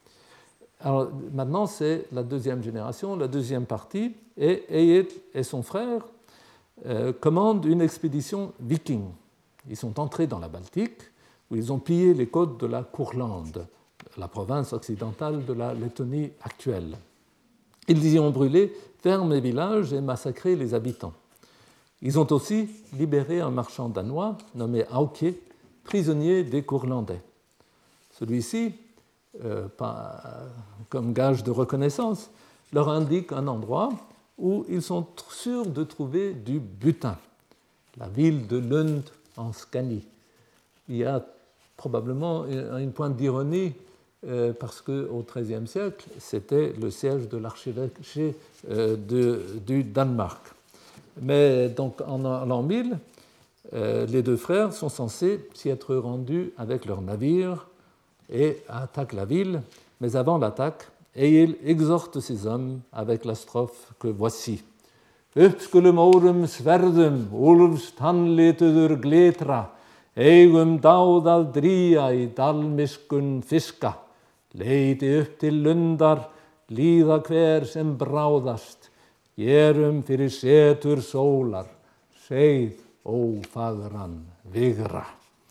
Alors, maintenant, c'est la deuxième génération, la deuxième partie, et Eyjol et son frère euh, commandent une expédition viking. Ils sont entrés dans la Baltique, où ils ont pillé les côtes de la Courlande, la province occidentale de la Lettonie actuelle. Ils y ont brûlé fermes et villages et massacré les habitants. Ils ont aussi libéré un marchand danois nommé Auke, prisonnier des Courlandais. Celui-ci, euh, pas, comme gage de reconnaissance, leur indique un endroit où ils sont sûrs de trouver du butin, la ville de Lund en Scanie. Il y a probablement une pointe d'ironie euh, parce qu'au XIIIe siècle, c'était le siège de l'archevêché euh, de, du Danemark. Mais donc en l'an mille, euh, les deux frères sont censés s'y être rendus avec leur navire et attaquent la ville. Mais avant l'attaque, Egil exhorte ses hommes avec la strophe que voici. Uppskulum órum sverðum, úlfs tannlituður glitra, eigum dáð að dría í dalmiskun fiska, leiti upp til lundar, líða hver sem bráðast, gerum fyrir setur sólar, seið ófagran vigra.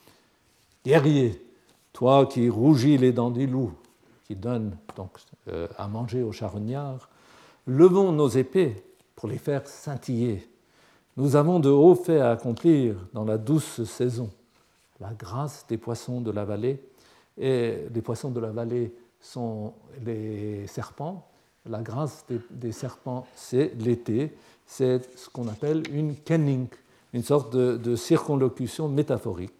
Guerrier, toi qui rougis les dents du loup, qui donne donc euh, à manger aux charognards, levons nos épées pour les faire scintiller. Nous avons de hauts faits à accomplir dans la douce saison. La grâce des poissons de la vallée, et les poissons de la vallée sont les serpents. La grâce des, des serpents, c'est l'été. C'est ce qu'on appelle une kenning, une sorte de, de circonlocution métaphorique.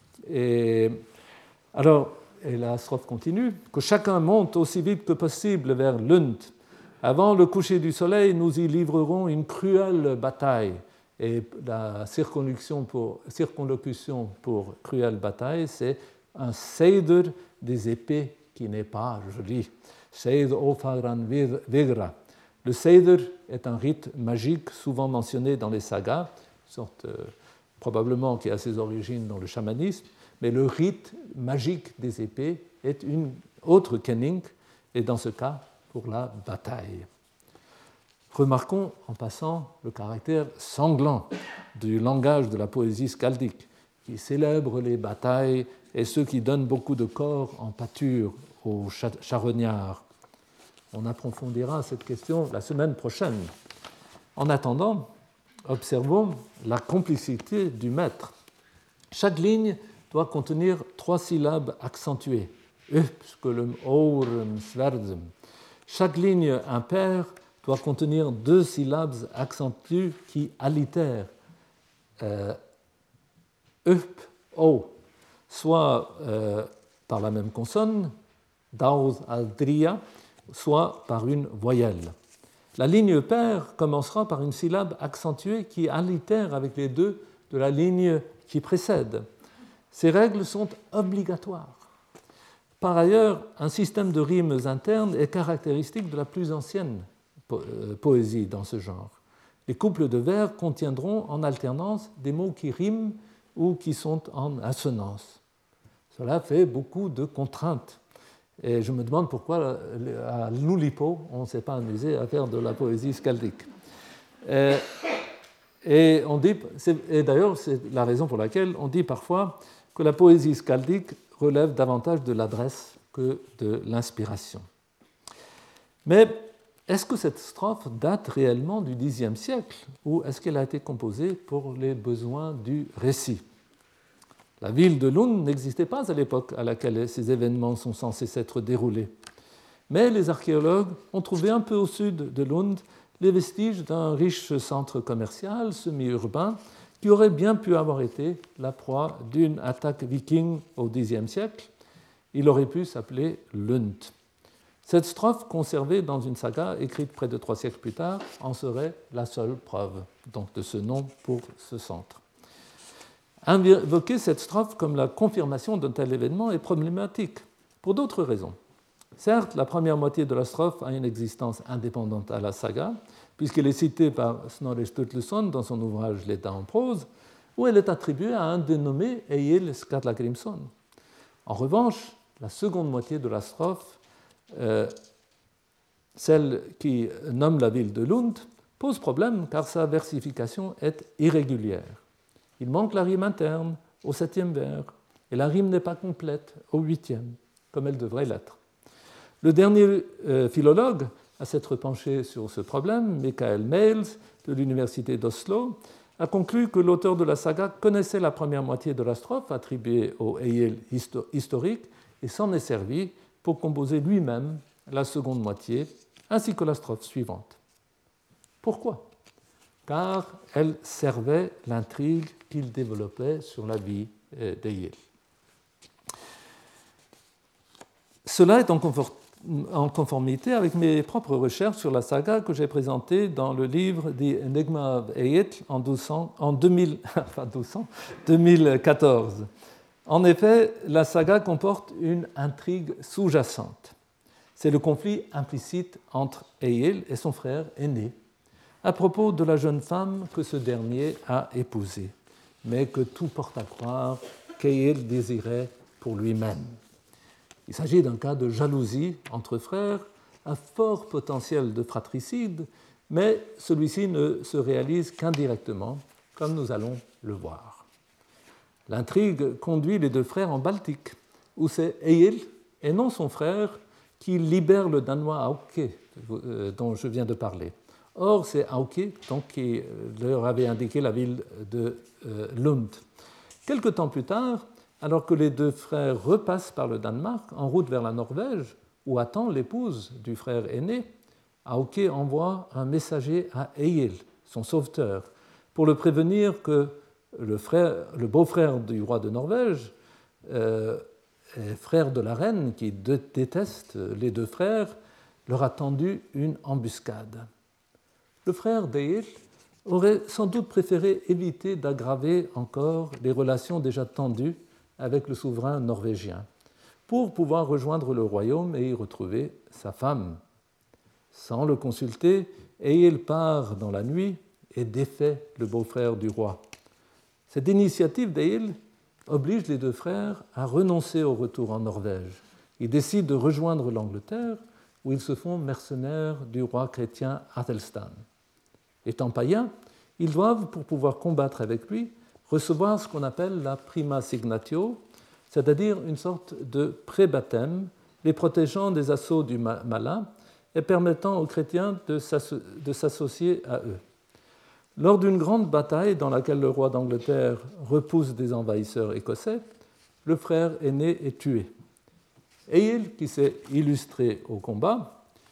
Et alors, et la strophe continue, que chacun monte aussi vite que possible vers Lund. Avant le coucher du soleil, nous y livrerons une cruelle bataille. Et la circonlocution pour, circonlocution pour cruelle bataille, c'est un seidur des épées qui n'est pas joli. Seid ofagran vigra. Le seidur est un rite magique souvent mentionné dans les sagas, sorte, euh, probablement qui a ses origines dans le chamanisme, mais le rite magique des épées est une autre kenning, et dans ce cas, pour la bataille. Remarquons en passant le caractère sanglant du langage de la poésie skaldique, qui célèbre les batailles et ceux qui donnent beaucoup de corps en pâture aux charognards. On approfondira cette question la semaine prochaine. En attendant, observons la complicité du maître. Chaque ligne doit contenir trois syllabes accentuées. Uppskulum órum sverðum. Chaque ligne impaire doit contenir deux syllabes accentuées qui allitèrent euh, up, o, soit euh, par la même consonne, dauz, aldria, soit par une voyelle. La ligne paire commencera par une syllabe accentuée qui allitère avec les deux de la ligne qui précède. Ces règles sont obligatoires. Par ailleurs, un système de rimes internes est caractéristique de la plus ancienne po- euh, poésie dans ce genre. Les couples de vers contiendront en alternance des mots qui riment ou qui sont en assonance. Cela fait beaucoup de contraintes. Et je me demande pourquoi à l'Oulipo, on ne s'est pas amusé à faire de la poésie skaldique. Et, et, on dit, et d'ailleurs, c'est la raison pour laquelle on dit parfois que la poésie skaldique relève davantage de l'adresse que de l'inspiration. Mais est-ce que cette strophe date réellement du Xe siècle ou est-ce qu'elle a été composée pour les besoins du récit ? La ville de Lund n'existait pas à l'époque à laquelle ces événements sont censés s'être déroulés. Mais les archéologues ont trouvé un peu au sud de Lund les vestiges d'un riche centre commercial semi-urbain qui aurait bien pu avoir été la proie d'une attaque viking au Xe siècle. Il aurait pu s'appeler Lund. Cette strophe, conservée dans une saga écrite près de trois siècles plus tard, en serait la seule preuve donc, de ce nom pour ce centre. Invoquer cette strophe comme la confirmation d'un tel événement est problématique, pour d'autres raisons. Certes, la première moitié de la strophe a une existence indépendante à la saga, puisqu'elle est citée par Snorri Sturluson dans son ouvrage L'État en prose, où elle est attribuée à un dénommé Egil Skallagrimsson. En revanche, la seconde moitié de la strophe, euh, celle qui nomme la ville de Lund, pose problème car sa versification est irrégulière. Il manque la rime interne au septième vers, et la rime n'est pas complète au huitième, comme elle devrait l'être. Le dernier euh, philologue à s'être penché sur ce problème, Michael Maels, de l'université d'Oslo, a conclu que l'auteur de la saga connaissait la première moitié de la strophe attribuée au Egil historique et s'en est servi pour composer lui-même la seconde moitié, ainsi que la strophe suivante. Pourquoi ? Car elle servait l'intrigue qu'il développait sur la vie d'Egil. Cela est en conformité avec mes propres recherches sur la saga que j'ai présentée dans le livre The Enigma of Egil en, en deux mille, enfin douze cents, deux mille quatorze. En effet, la saga comporte une intrigue sous-jacente. C'est le conflit implicite entre Egil et son frère aîné, à propos de la jeune femme que ce dernier a épousée, mais que tout porte à croire qu'Egil désirait pour lui-même. Il s'agit d'un cas de jalousie entre frères, à fort potentiel de fratricide, mais celui-ci ne se réalise qu'indirectement, comme nous allons le voir. L'intrigue conduit les deux frères en Baltique, où c'est Egil, et non son frère, qui libère le Danois Auke, dont je viens de parler. Or, c'est Auke donc, qui leur avait indiqué la ville de euh, Lund. Quelque temps plus tard, alors que les deux frères repassent par le Danemark en route vers la Norvège, où attend l'épouse du frère aîné, Auke envoie un messager à Egil, son sauveteur, pour le prévenir que le, frère, le beau-frère du roi de Norvège, euh, frère de la reine qui déteste les deux frères, leur a tendu une embuscade. Le frère d'Egil aurait sans doute préféré éviter d'aggraver encore les relations déjà tendues avec le souverain norvégien, pour pouvoir rejoindre le royaume et y retrouver sa femme. Sans le consulter, Egil part dans la nuit et défait le beau-frère du roi. Cette initiative d'Egil oblige les deux frères à renoncer au retour en Norvège. Ils décident de rejoindre l'Angleterre, où ils se font mercenaires du roi chrétien Athelstan. Étant païens, ils doivent, pour pouvoir combattre avec lui, recevoir ce qu'on appelle la prima signatio, c'est-à-dire une sorte de pré-baptême, les protégeant des assauts du malin et permettant aux chrétiens de s'associer à eux. Lors d'une grande bataille dans laquelle le roi d'Angleterre repousse des envahisseurs écossais, le frère aîné est tué. Egil, qui s'est illustré au combat,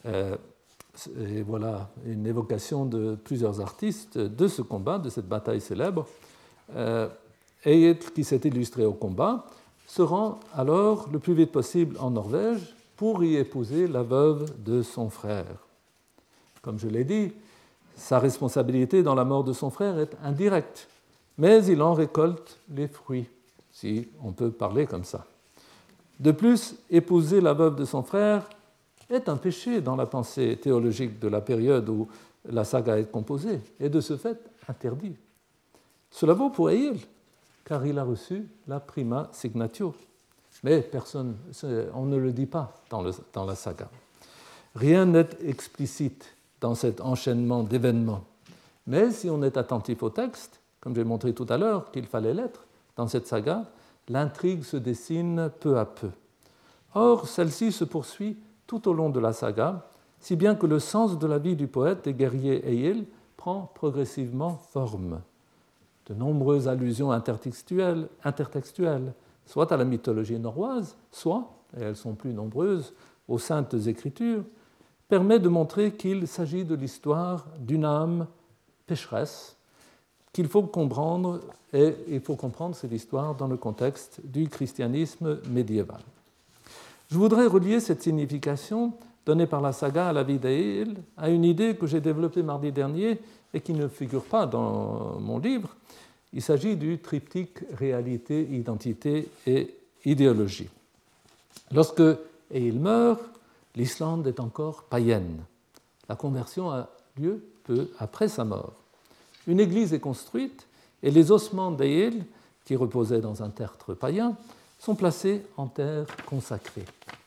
Euh, et voilà une évocation de plusieurs artistes de ce combat, de cette bataille célèbre. Euh, Eyjolf, qui s'est illustré au combat, se rend alors le plus vite possible en Norvège pour y épouser la veuve de son frère. Comme je l'ai dit, sa responsabilité dans la mort de son frère est indirecte, mais il en récolte les fruits, si on peut parler comme ça. De plus, épouser la veuve de son frère est un péché dans la pensée théologique de la période où la saga est composée, et de ce fait interdit. Cela vaut pour Eyjolf, car il a reçu la prima signatio. Mais personne, on ne le dit pas dans, le, dans la saga. Rien n'est explicite dans cet enchaînement d'événements. Mais si on est attentif au texte, comme j'ai montré tout à l'heure qu'il fallait l'être dans cette saga, l'intrigue se dessine peu à peu. Or, celle-ci se poursuit tout au long de la saga, si bien que le sens de la vie du poète et guerrier Eyjolf prend progressivement forme. De nombreuses allusions intertextuelles, intertextuelles, soit à la mythologie norroise, soit, et elles sont plus nombreuses, aux saintes écritures, permet de montrer qu'il s'agit de l'histoire d'une âme pécheresse qu'il faut comprendre, et il faut comprendre cette histoire dans le contexte du christianisme médiéval. Je voudrais relier cette signification donnée par la saga à la vie d'Eyjolf à une idée que j'ai développée mardi dernier et qui ne figure pas dans mon livre. Il s'agit du triptyque réalité, identité et idéologie. Lorsque Eyjolf meurt, l'Islande est encore païenne. La conversion a lieu peu après sa mort. Une église est construite et les ossements d'Eyjolf, qui reposaient dans un tertre païen, sont placés en terre consacrée.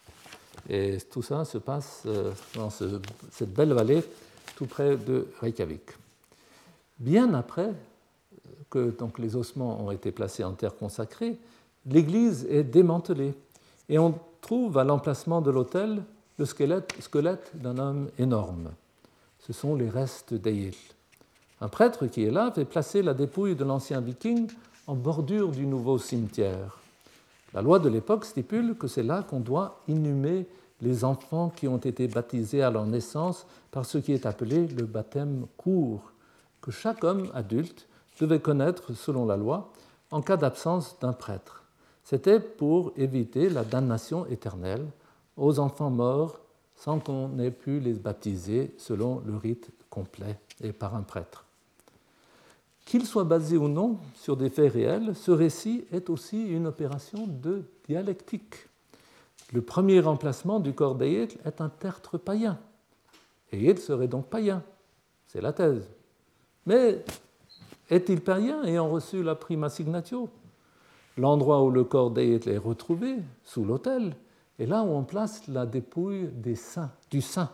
Et tout ça se passe dans ce, cette belle vallée tout près de Reykjavik. Bien après que donc, les ossements ont été placés en terre consacrée, l'église est démantelée et on trouve à l'emplacement de l'autel le squelette, squelette d'un homme énorme. Ce sont les restes d'Eyjolf. Un prêtre qui est là fait placer la dépouille de l'ancien viking en bordure du nouveau cimetière. La loi de l'époque stipule que c'est là qu'on doit inhumer les enfants qui ont été baptisés à leur naissance par ce qui est appelé le baptême court, que chaque homme adulte devait connaître selon la loi en cas d'absence d'un prêtre. C'était pour éviter la damnation éternelle aux enfants morts sans qu'on ait pu les baptiser selon le rite complet et par un prêtre. Qu'il soit basé ou non sur des faits réels, ce récit est aussi une opération de dialectique. Le premier remplacement du corps d'Eyjolf est un tertre païen. Eyjolf serait donc païen, c'est la thèse. Mais est-il païen ayant reçu la prima signatio? L'endroit où le corps d'Eyjolf est retrouvé, sous l'autel, est là où on place la dépouille des saints, du saint.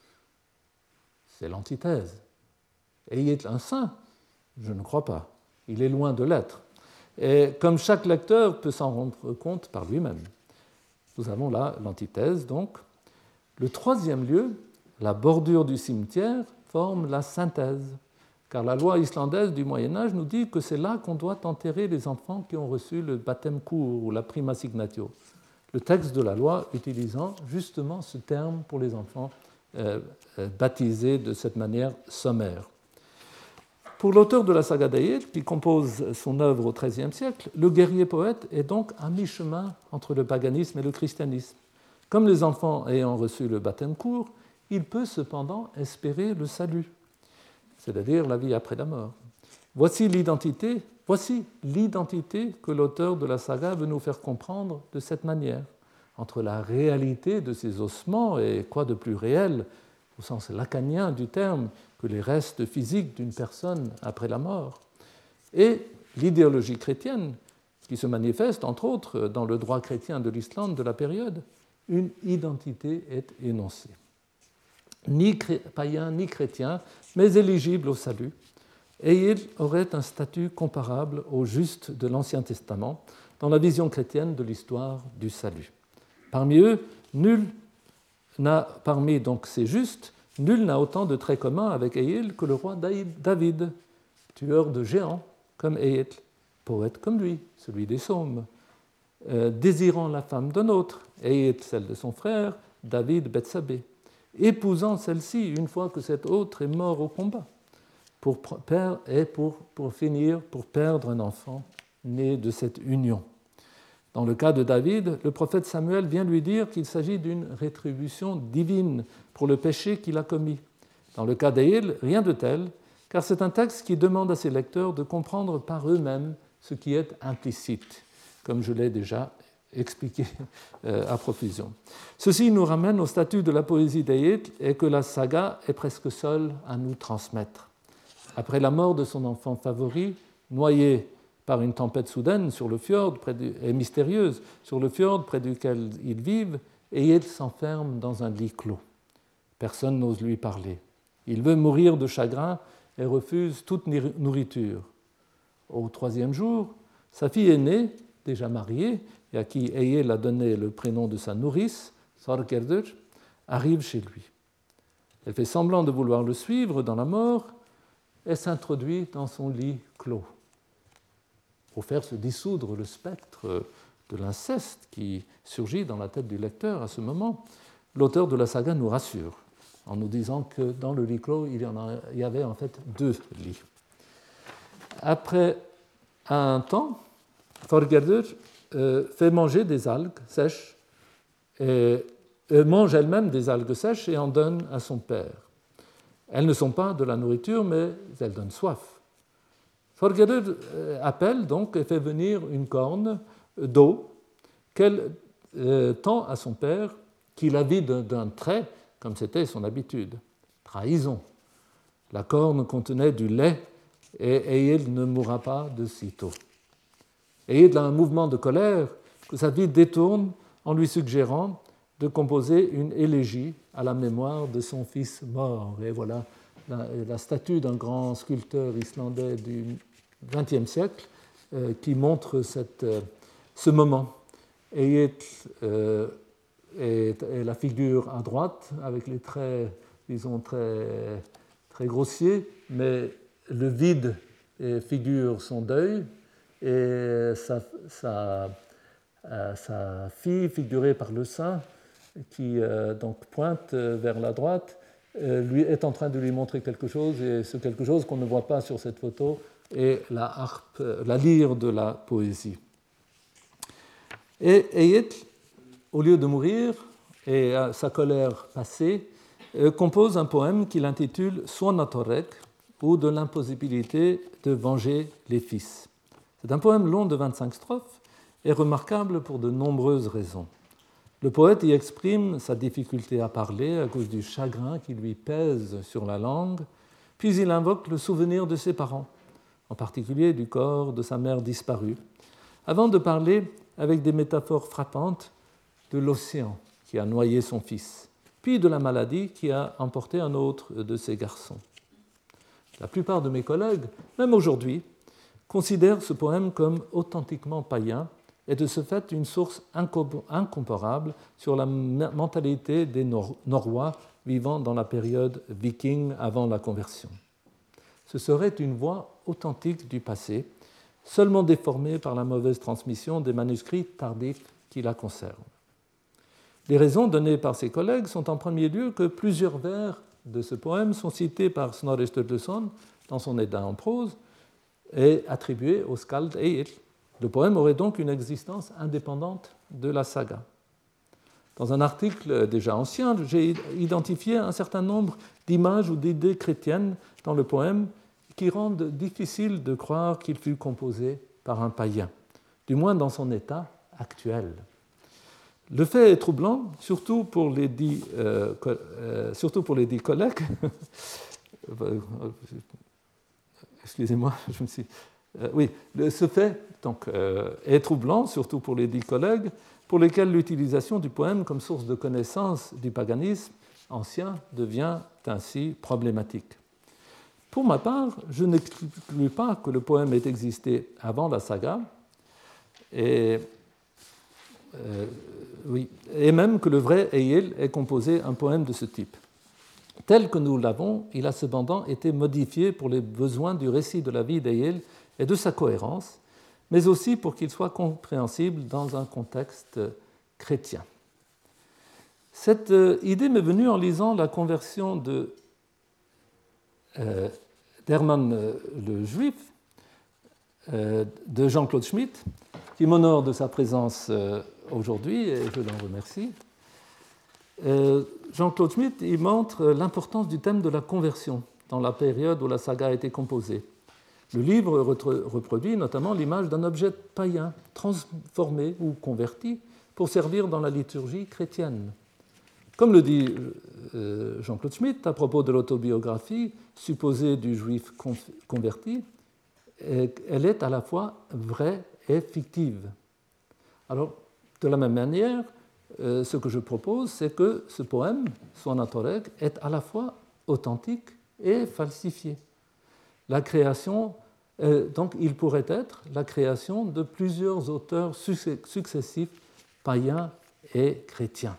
C'est l'antithèse. Eyjolf un saint? Je ne crois pas. Il est loin de l'être. Et comme chaque lecteur peut s'en rendre compte par lui-même. Nous avons là l'antithèse, donc. Le troisième lieu, la bordure du cimetière, forme la synthèse, car la loi islandaise du Moyen-Âge nous dit que c'est là qu'on doit enterrer les enfants qui ont reçu le baptême court ou la prima signatio. Le texte de la loi utilisant justement ce terme pour les enfants euh, euh, baptisés de cette manière sommaire. Pour l'auteur de la saga d'Eyjolf, qui compose son œuvre au treizième siècle, le guerrier poète est donc à mi-chemin entre le paganisme et le christianisme. Comme les enfants ayant reçu le baptême court, il peut cependant espérer le salut, c'est-à-dire la vie après la mort. Voici l'identité, voici l'identité que l'auteur de la saga veut nous faire comprendre de cette manière, entre la réalité de ces ossements et quoi de plus réel, au sens lacanien du terme, que les restes physiques d'une personne après la mort, et l'idéologie chrétienne qui se manifeste, entre autres, dans le droit chrétien de l'Islande de la période. Une identité est énoncée. Ni païen ni chrétien, mais éligible au salut. Eyjolf aurait un statut comparable aux justes de l'Ancien Testament dans la vision chrétienne de l'histoire du salut. Parmi eux, nul n'a, parmi donc ces justes, nul n'a autant de traits communs avec Eyjolf que le roi David, tueur de géants comme Eyjolf, poète comme lui, celui des psaumes, euh, désirant la femme d'un autre, Eyjolf celle de son frère, David Bethsabée. épousant celle-ci une fois que cet autre est mort au combat, pour, et pour, pour finir, pour perdre un enfant né de cette union. Dans le cas de David, le prophète Samuel vient lui dire qu'il s'agit d'une rétribution divine pour le péché qu'il a commis. Dans le cas d'Éil, rien de tel, car c'est un texte qui demande à ses lecteurs de comprendre par eux-mêmes ce qui est implicite, comme je l'ai déjà expliqué à profusion. Ceci nous ramène au statut de la poésie d'Éil et que la saga est presque seule à nous transmettre. Après la mort de son enfant favori, noyé par une tempête soudaine sur le fjord près du, et mystérieuse sur le fjord près duquel ils vivent, Éil s'enferme dans un lit clos. Personne n'ose lui parler. Il veut mourir de chagrin et refuse toute nourriture. Au troisième jour, sa fille aînée, déjà mariée, et à qui Éil a donné le prénom de sa nourrice, Þorgerður, arrive chez lui. Elle fait semblant de vouloir le suivre dans la mort et s'introduit dans son lit clos pour faire se dissoudre le spectre de l'inceste qui surgit dans la tête du lecteur à ce moment. L'auteur de la saga nous rassure en nous disant que dans le lit clos, il y, en a, il y avait en fait deux lits. Après un temps, Þorgerður euh, fait manger des algues sèches, et, et mange elle-même des algues sèches et en donne à son père. Elles ne sont pas de la nourriture, mais elles donnent soif. Þorgerður appelle donc et fait venir une corne d'eau qu'elle euh, tend à son père, qui la vide d'un trait, comme c'était son habitude. Trahison. La corne contenait du lait et Éil ne mourra pas de sitôt. Éil a un mouvement de colère que sa vie détourne en lui suggérant de composer une élégie à la mémoire de son fils mort. Et voilà la, la statue d'un grand sculpteur islandais du vingtième siècle euh, qui montre cette, euh, ce moment. Éil euh, est, est la figure à droite avec les traits, disons, très, très grossiers, mais le vide figure son deuil et sa, sa, euh, sa fille figurée par le saint qui euh, donc pointe vers la droite euh, lui est en train de lui montrer quelque chose et ce quelque chose qu'on ne voit pas sur cette photo est la harpe, la lyre de la poésie. Et Éil, au lieu de mourir et à sa colère passée, euh, compose un poème qu'il intitule Suonatorek, ou de l'impossibilité de venger les fils. C'est un poème long de vingt-cinq strophes et remarquable pour de nombreuses raisons. Le poète y exprime sa difficulté à parler à cause du chagrin qui lui pèse sur la langue, puis il invoque le souvenir de ses parents, en particulier du corps de sa mère disparue, avant de parler avec des métaphores frappantes de l'océan qui a noyé son fils, puis de la maladie qui a emporté un autre de ses garçons. La plupart de mes collègues, même aujourd'hui, considèrent ce poème comme authentiquement païen et de ce fait une source incomparable sur la mentalité des Norrois vivant dans la période viking avant la conversion. Ce serait une voix authentique du passé, seulement déformée par la mauvaise transmission des manuscrits tardifs qui la conservent. Les raisons données par ses collègues sont en premier lieu que plusieurs vers de ce poème sont cités par Snorri Sturluson dans son Edda en prose et attribués au skald Éil. Le poème aurait donc une existence indépendante de la saga. Dans un article déjà ancien, j'ai identifié un certain nombre d'images ou d'idées chrétiennes dans le poème qui rendent difficile de croire qu'il fut composé par un païen, du moins dans son état actuel. Le fait est troublant, surtout pour les dix, euh, euh, surtout pour les dix collègues. Excusez-moi, je me suis. Euh, oui, ce fait donc, euh, est troublant, surtout pour les dix collègues, pour lesquels l'utilisation du poème comme source de connaissance du paganisme ancien devient ainsi problématique. Pour ma part, je n'exclus pas que le poème ait existé avant la saga, et Euh, oui, et même que le vrai Éil ait composé un poème de ce type. Tel que nous l'avons, il a cependant été modifié pour les besoins du récit de la vie d'Éil et de sa cohérence, mais aussi pour qu'il soit compréhensible dans un contexte chrétien. Cette euh, idée m'est venue en lisant la conversion de, euh, d'Hermann euh, le Juif, euh, de Jean-Claude Schmitt, qui m'honore de sa présence euh, aujourd'hui, et je l'en remercie. Euh, Jean-Claude Schmitt il montre l'importance du thème de la conversion dans la période où la saga a été composée. Le livre reproduit notamment l'image d'un objet païen transformé ou converti pour servir dans la liturgie chrétienne. Comme le dit Jean-Claude Schmitt à propos de l'autobiographie supposée du juif converti, elle est à la fois vraie et fictive. Alors, de la même manière, ce que je propose, c'est que ce poème, Suona Toreg, est à la fois authentique et falsifié. La création, donc il pourrait être la création de plusieurs auteurs successifs, païens et chrétiens.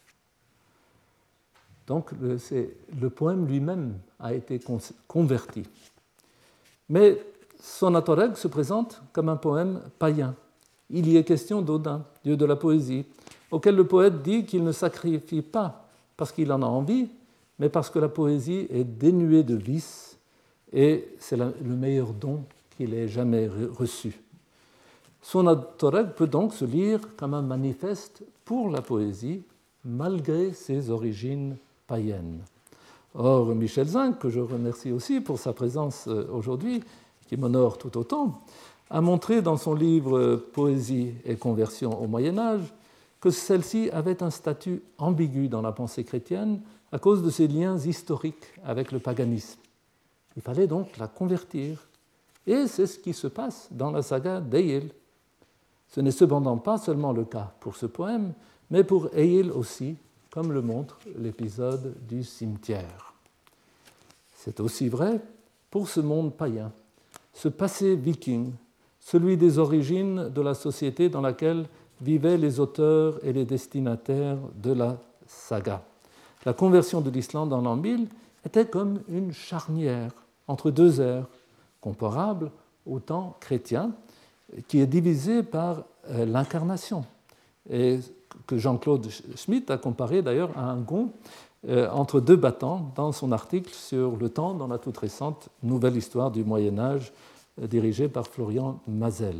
Donc le, le poème lui-même a été converti. Mais Suona Toreg se présente comme un poème païen. Il y est question d'Odin, dieu de la poésie, auquel le poète dit qu'il ne sacrifie pas parce qu'il en a envie, mais parce que la poésie est dénuée de vices et c'est la, le meilleur don qu'il ait jamais reçu. Suona Toreg peut donc se lire comme un manifeste pour la poésie, malgré ses origines païennes. Or, Michel Zinc, que je remercie aussi pour sa présence aujourd'hui, qui m'honore tout autant, a montré dans son livre « Poésie et conversion au Moyen-Âge » que celle-ci avait un statut ambigu dans la pensée chrétienne à cause de ses liens historiques avec le paganisme. Il fallait donc la convertir. Et c'est ce qui se passe dans la saga d'Egil. Ce n'est cependant pas seulement le cas pour ce poème, mais pour Egil aussi, comme le montre l'épisode du cimetière. C'est aussi vrai pour ce monde païen, ce passé viking, celui des origines de la société dans laquelle vivaient les auteurs et les destinataires de la saga. La conversion de l'Islande en l'an mille était comme une charnière entre deux ères, comparable au temps chrétien, qui est divisé par l'incarnation, et que Jean-Claude Schmitt a comparé d'ailleurs à un gond entre deux battants dans son article sur le temps dans la toute récente Nouvelle Histoire du Moyen-Âge, dirigée par Florian Mazel.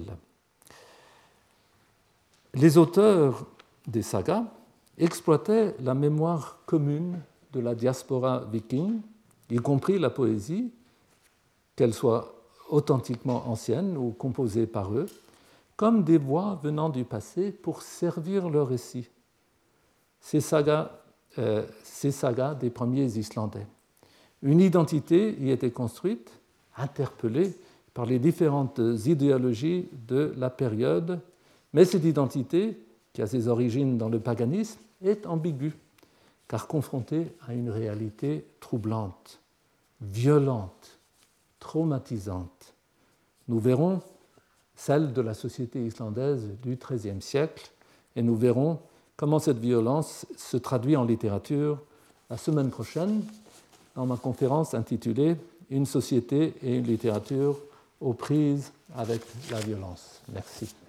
Les auteurs des sagas exploitaient la mémoire commune de la diaspora viking, y compris la poésie, qu'elle soit authentiquement ancienne ou composée par eux, comme des voix venant du passé pour servir leur récit. Ces sagas, euh, ces sagas des premiers Islandais. Une identité y était construite, interpellée par les différentes idéologies de la période, mais cette identité, qui a ses origines dans le paganisme, est ambiguë, car confrontée à une réalité troublante, violente, traumatisante. Nous verrons celle de la société islandaise du treizième siècle, et nous verrons comment cette violence se traduit en littérature la semaine prochaine dans ma conférence intitulée « Une société et une littérature aux prises avec la violence ». Merci.